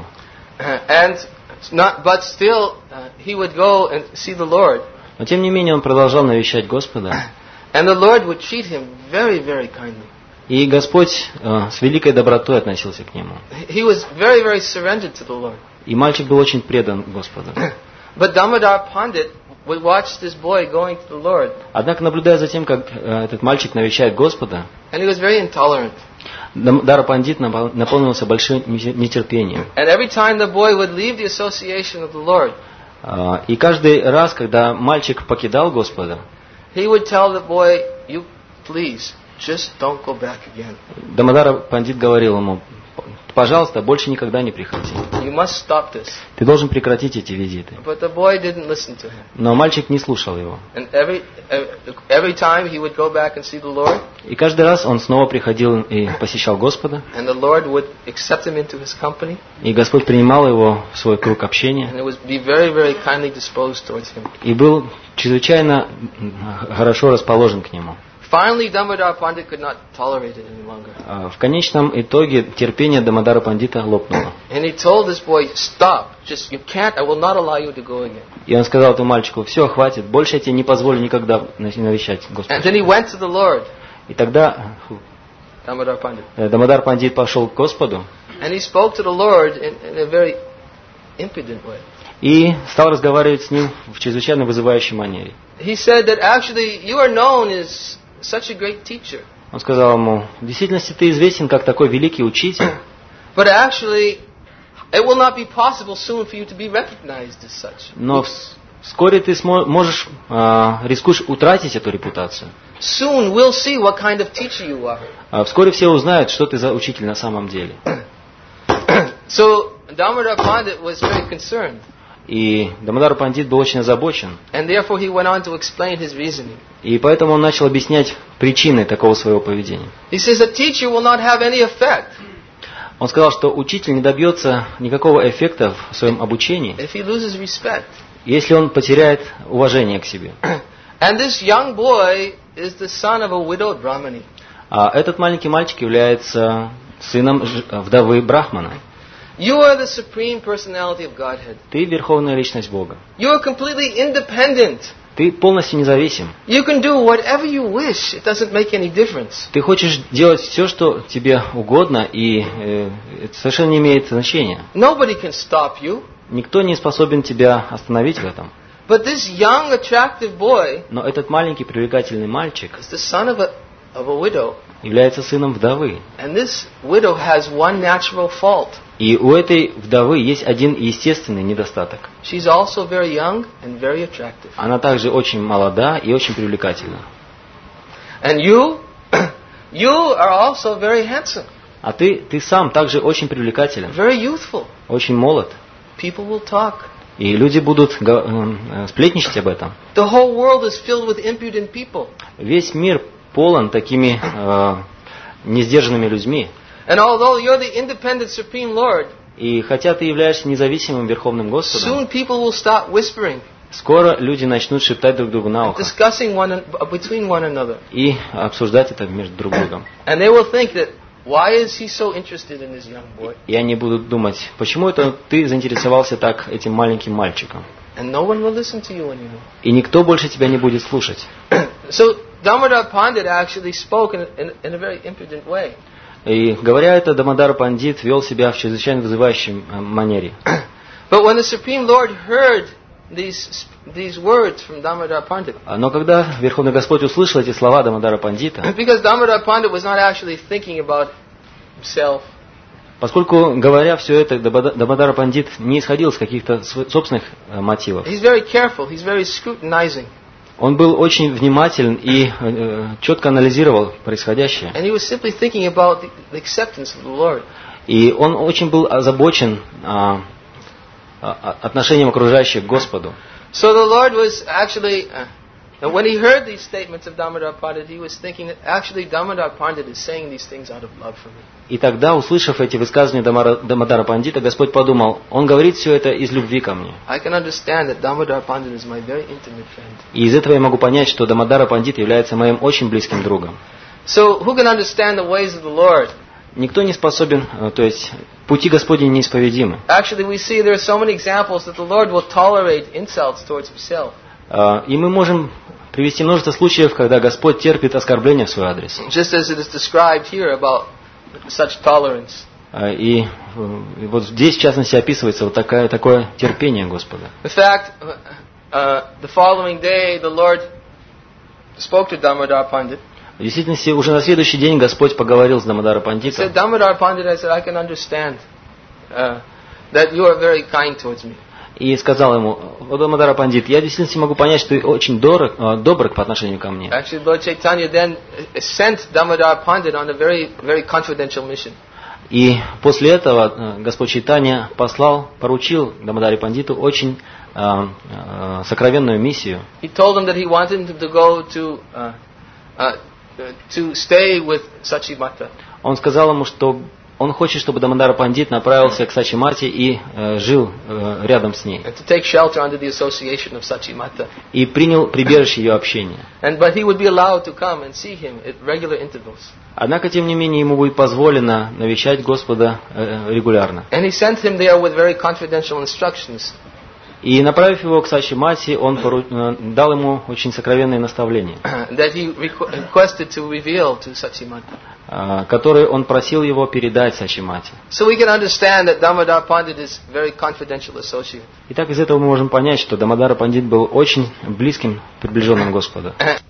A: And not, but still uh, he would go and see the Lord.
E: Но тем не менее он продолжал навещать Господа.
A: And the Lord would treat him very, very kindly.
E: И Господь э, с великой добротой относился к нему.
A: He was very, very surrendered to the Lord.
E: И мальчик был очень предан Господу.
A: But Damodar Pandit would watch this boy going to the Lord.
E: Однако, наблюдая за тем, как э, этот мальчик навещает Господа,
A: And he was very intolerant.
E: Дамодара Пандит напол- наполнился большим нетерпением.
A: And every time the boy would leave the association of the Lord,
E: Э, И каждый раз, когда мальчик покидал Господа,
A: he would tell the boy, you please, just don't go back again.
E: Дамодара Пандит говорил ему: пожалуйста, больше никогда не приходи.
A: You must stop this.
E: Ты должен прекратить эти визиты.
A: But the boy didn't listen to him.
E: Но мальчик не слушал его.
A: And every every time he would go back and see the Lord,
E: И каждый раз он снова приходил и посещал Господа.
A: and the Lord would accept him into his company,
E: И Господь принимал его в свой круг общения.
A: and it would be very, very kindly disposed towards him.
E: И был чрезвычайно хорошо расположен к нему.
A: Finally, Damodar Pandit could not tolerate it any longer.
E: А В конечном итоге терпение Дамодара Пандита лопнуло.
A: And he told this boy, stop, just, you can't, I will not allow you to go again.
E: И он сказал этому мальчику: все, хватит, больше я тебе не позволю никогда навещать
A: And
E: Господа.
A: then he went to the Lord,
E: И тогда фу,
A: Damodar Pandit.
E: э, Дамодар Пандит пошел к Господу
A: And he spoke to the Lord in, in a very impudent way.
E: и стал разговаривать с ним в чрезвычайно вызывающей манере.
A: He said that actually you are known as such a great teacher,
E: Он сказал ему: в действительности ты известен как такой великий учитель,
A: but actually it will not be possible soon for you to be recognized as such.
E: но вс- вскоре ты смо- можешь, а, рискуешь утратить эту репутацию.
A: Soon we'll see what kind of teacher you are.
E: А вскоре все узнают, что ты за учитель на самом деле.
A: So Damodar Pandit was very concerned,
E: И Дамодар Пандит был очень озабочен.
A: and therefore he went on to explain his reasoning.
E: И поэтому он начал объяснять причины такого своего поведения.
A: He says a teacher will not have any effect
E: Он сказал, что учитель не добьется никакого эффекта в своем обучении,
A: if he loses respect.
E: если он потеряет уважение к себе.
A: And this young boy is the son of a widowed Brahmani.
E: А этот маленький мальчик является сыном ж- вдовы Брахмана.
A: You are the supreme personality of Godhead.
E: Ты верховная личность Бога.
A: You are completely independent.
E: Ты полностью независим.
A: You can do whatever you wish. It doesn't make any difference.
E: Ты хочешь делать все, что тебе угодно, и э, это совершенно не имеет значения.
A: Nobody can stop you.
E: Никто не способен тебя остановить в этом.
A: But this young, attractive boy
E: Но этот маленький привлекательный мальчик
A: is the son of a, of a widow.
E: является сыном вдовы.
A: And this widow has one natural fault.
E: И у этой вдовы есть один естественный недостаток.
A: She's also very young and very attractive.
E: Она также очень молода и очень привлекательна.
A: And you, you are also very handsome,
E: А ты, ты сам также очень привлекателен,
A: very youthful.
E: очень молод.
A: People will talk.
E: И люди будут э, сплетничать об этом.
D: The whole world is filled with impudent people.
E: Весь мир полон такими э, несдержанными людьми.
D: And although you're the independent Supreme Lord,
E: И хотя ты являешься независимым Верховным Господом,
D: soon people will start whispering,
E: скоро люди начнут шептать друг другу на ухо
D: discussing one between one another.
E: и обсуждать это между друг другом.
D: And they will think that, why is he so interested in this young boy?
E: И они будут думать, почему это ты заинтересовался так этим маленьким мальчиком?
D: And no one will listen to you anymore.
E: И никто больше тебя не будет слушать.
D: So Damodar Pandit actually spoke in, in, in a very impudent way.
E: И говоря это, Дамодар Пандит вел себя в чрезвычайно вызывающей манере.
D: But when the Supreme Lord heard these these words from Damodar Pandit,
E: Но когда Верховный Господь услышал эти слова Дамодара Пандита,
D: because Damodar Pandit was not actually thinking about himself,
E: поскольку, говоря все это, Дамодар Пандит не исходил с каких-то собственных мотивов,
D: he's very careful, he's very scrutinizing.
E: он был очень внимателен и э, четко анализировал происходящее.
D: And he was simply thinking about the, the acceptance of the Lord.
E: И он очень был озабочен а, а, отношением окружающих к Господу.
D: So the Lord was actually, uh, and when he heard these statements of Damodar Pandit, he was thinking that actually Damodar Pandit is saying these things out of love for me.
E: И тогда, услышав эти высказывания Дамара, Дамодара Пандита, Господь подумал, он говорит все это из любви ко мне.
D: I can understand that Damodar Pandit is my very intimate friend.
E: И из этого я могу понять, что Дамодара Пандит является моим очень близким другом.
D: So who can understand the ways of the Lord?
E: Никто не способен, то есть пути Господни неисповедимы.
D: Actually, we see there are so many examples that the Lord will tolerate insults towards himself.
E: И мы можем привести множество случаев, когда Господь терпит оскорбления в свой адрес.
D: Just as it is described here about such tolerance.
E: И, и вот здесь, в частности, описывается вот такая, такое терпение Господа.
D: In fact, uh, the following day the Lord spoke to Damodar Pandit.
E: В действительности, уже на следующий день Господь поговорил с Дамодара
D: He
E: Пандитом.
D: said, Damodar Pandit, I said, I can understand uh, that you are very kind towards me.
E: И сказал ему, о, Дамодара Пандит, я действительно могу понять, что ты очень дорог, добр по отношению ко мне.
D: Actually, Lord Chaitanya then sent Damodar Pandit on a very, very confidential mission.
E: И после этого Господь Чайтанья послал, поручил Дамодаре Пандиту очень э, э, сокровенную миссию.
D: He told him that he wanted him to go to uh, uh, to stay with Sachimata.
E: Он сказал ему, что он хочет, чтобы Дамодара Пандит направился к Сачимате и э, жил э, рядом с ней.
D: And to take shelter under the association of Sachimata.
E: И принял прибежище ее общения.
D: And but he would be allowed to come and see him at regular intervals.
E: Однако, тем не менее, ему будет позволено навещать Господа э, регулярно.
D: And he sent him there with very confidential instructions.
E: И направив его к Сачимате, он пору... дал ему очень сокровенные наставления,
D: That he requested to reveal to Sachimata.
E: которые он просил его передать Сачимате.
D: So we can understand that Damodar Pandit is very confidential associate.
E: Итак, из этого мы можем понять, что Дамодара Пандит был очень близким, приближенным Господу.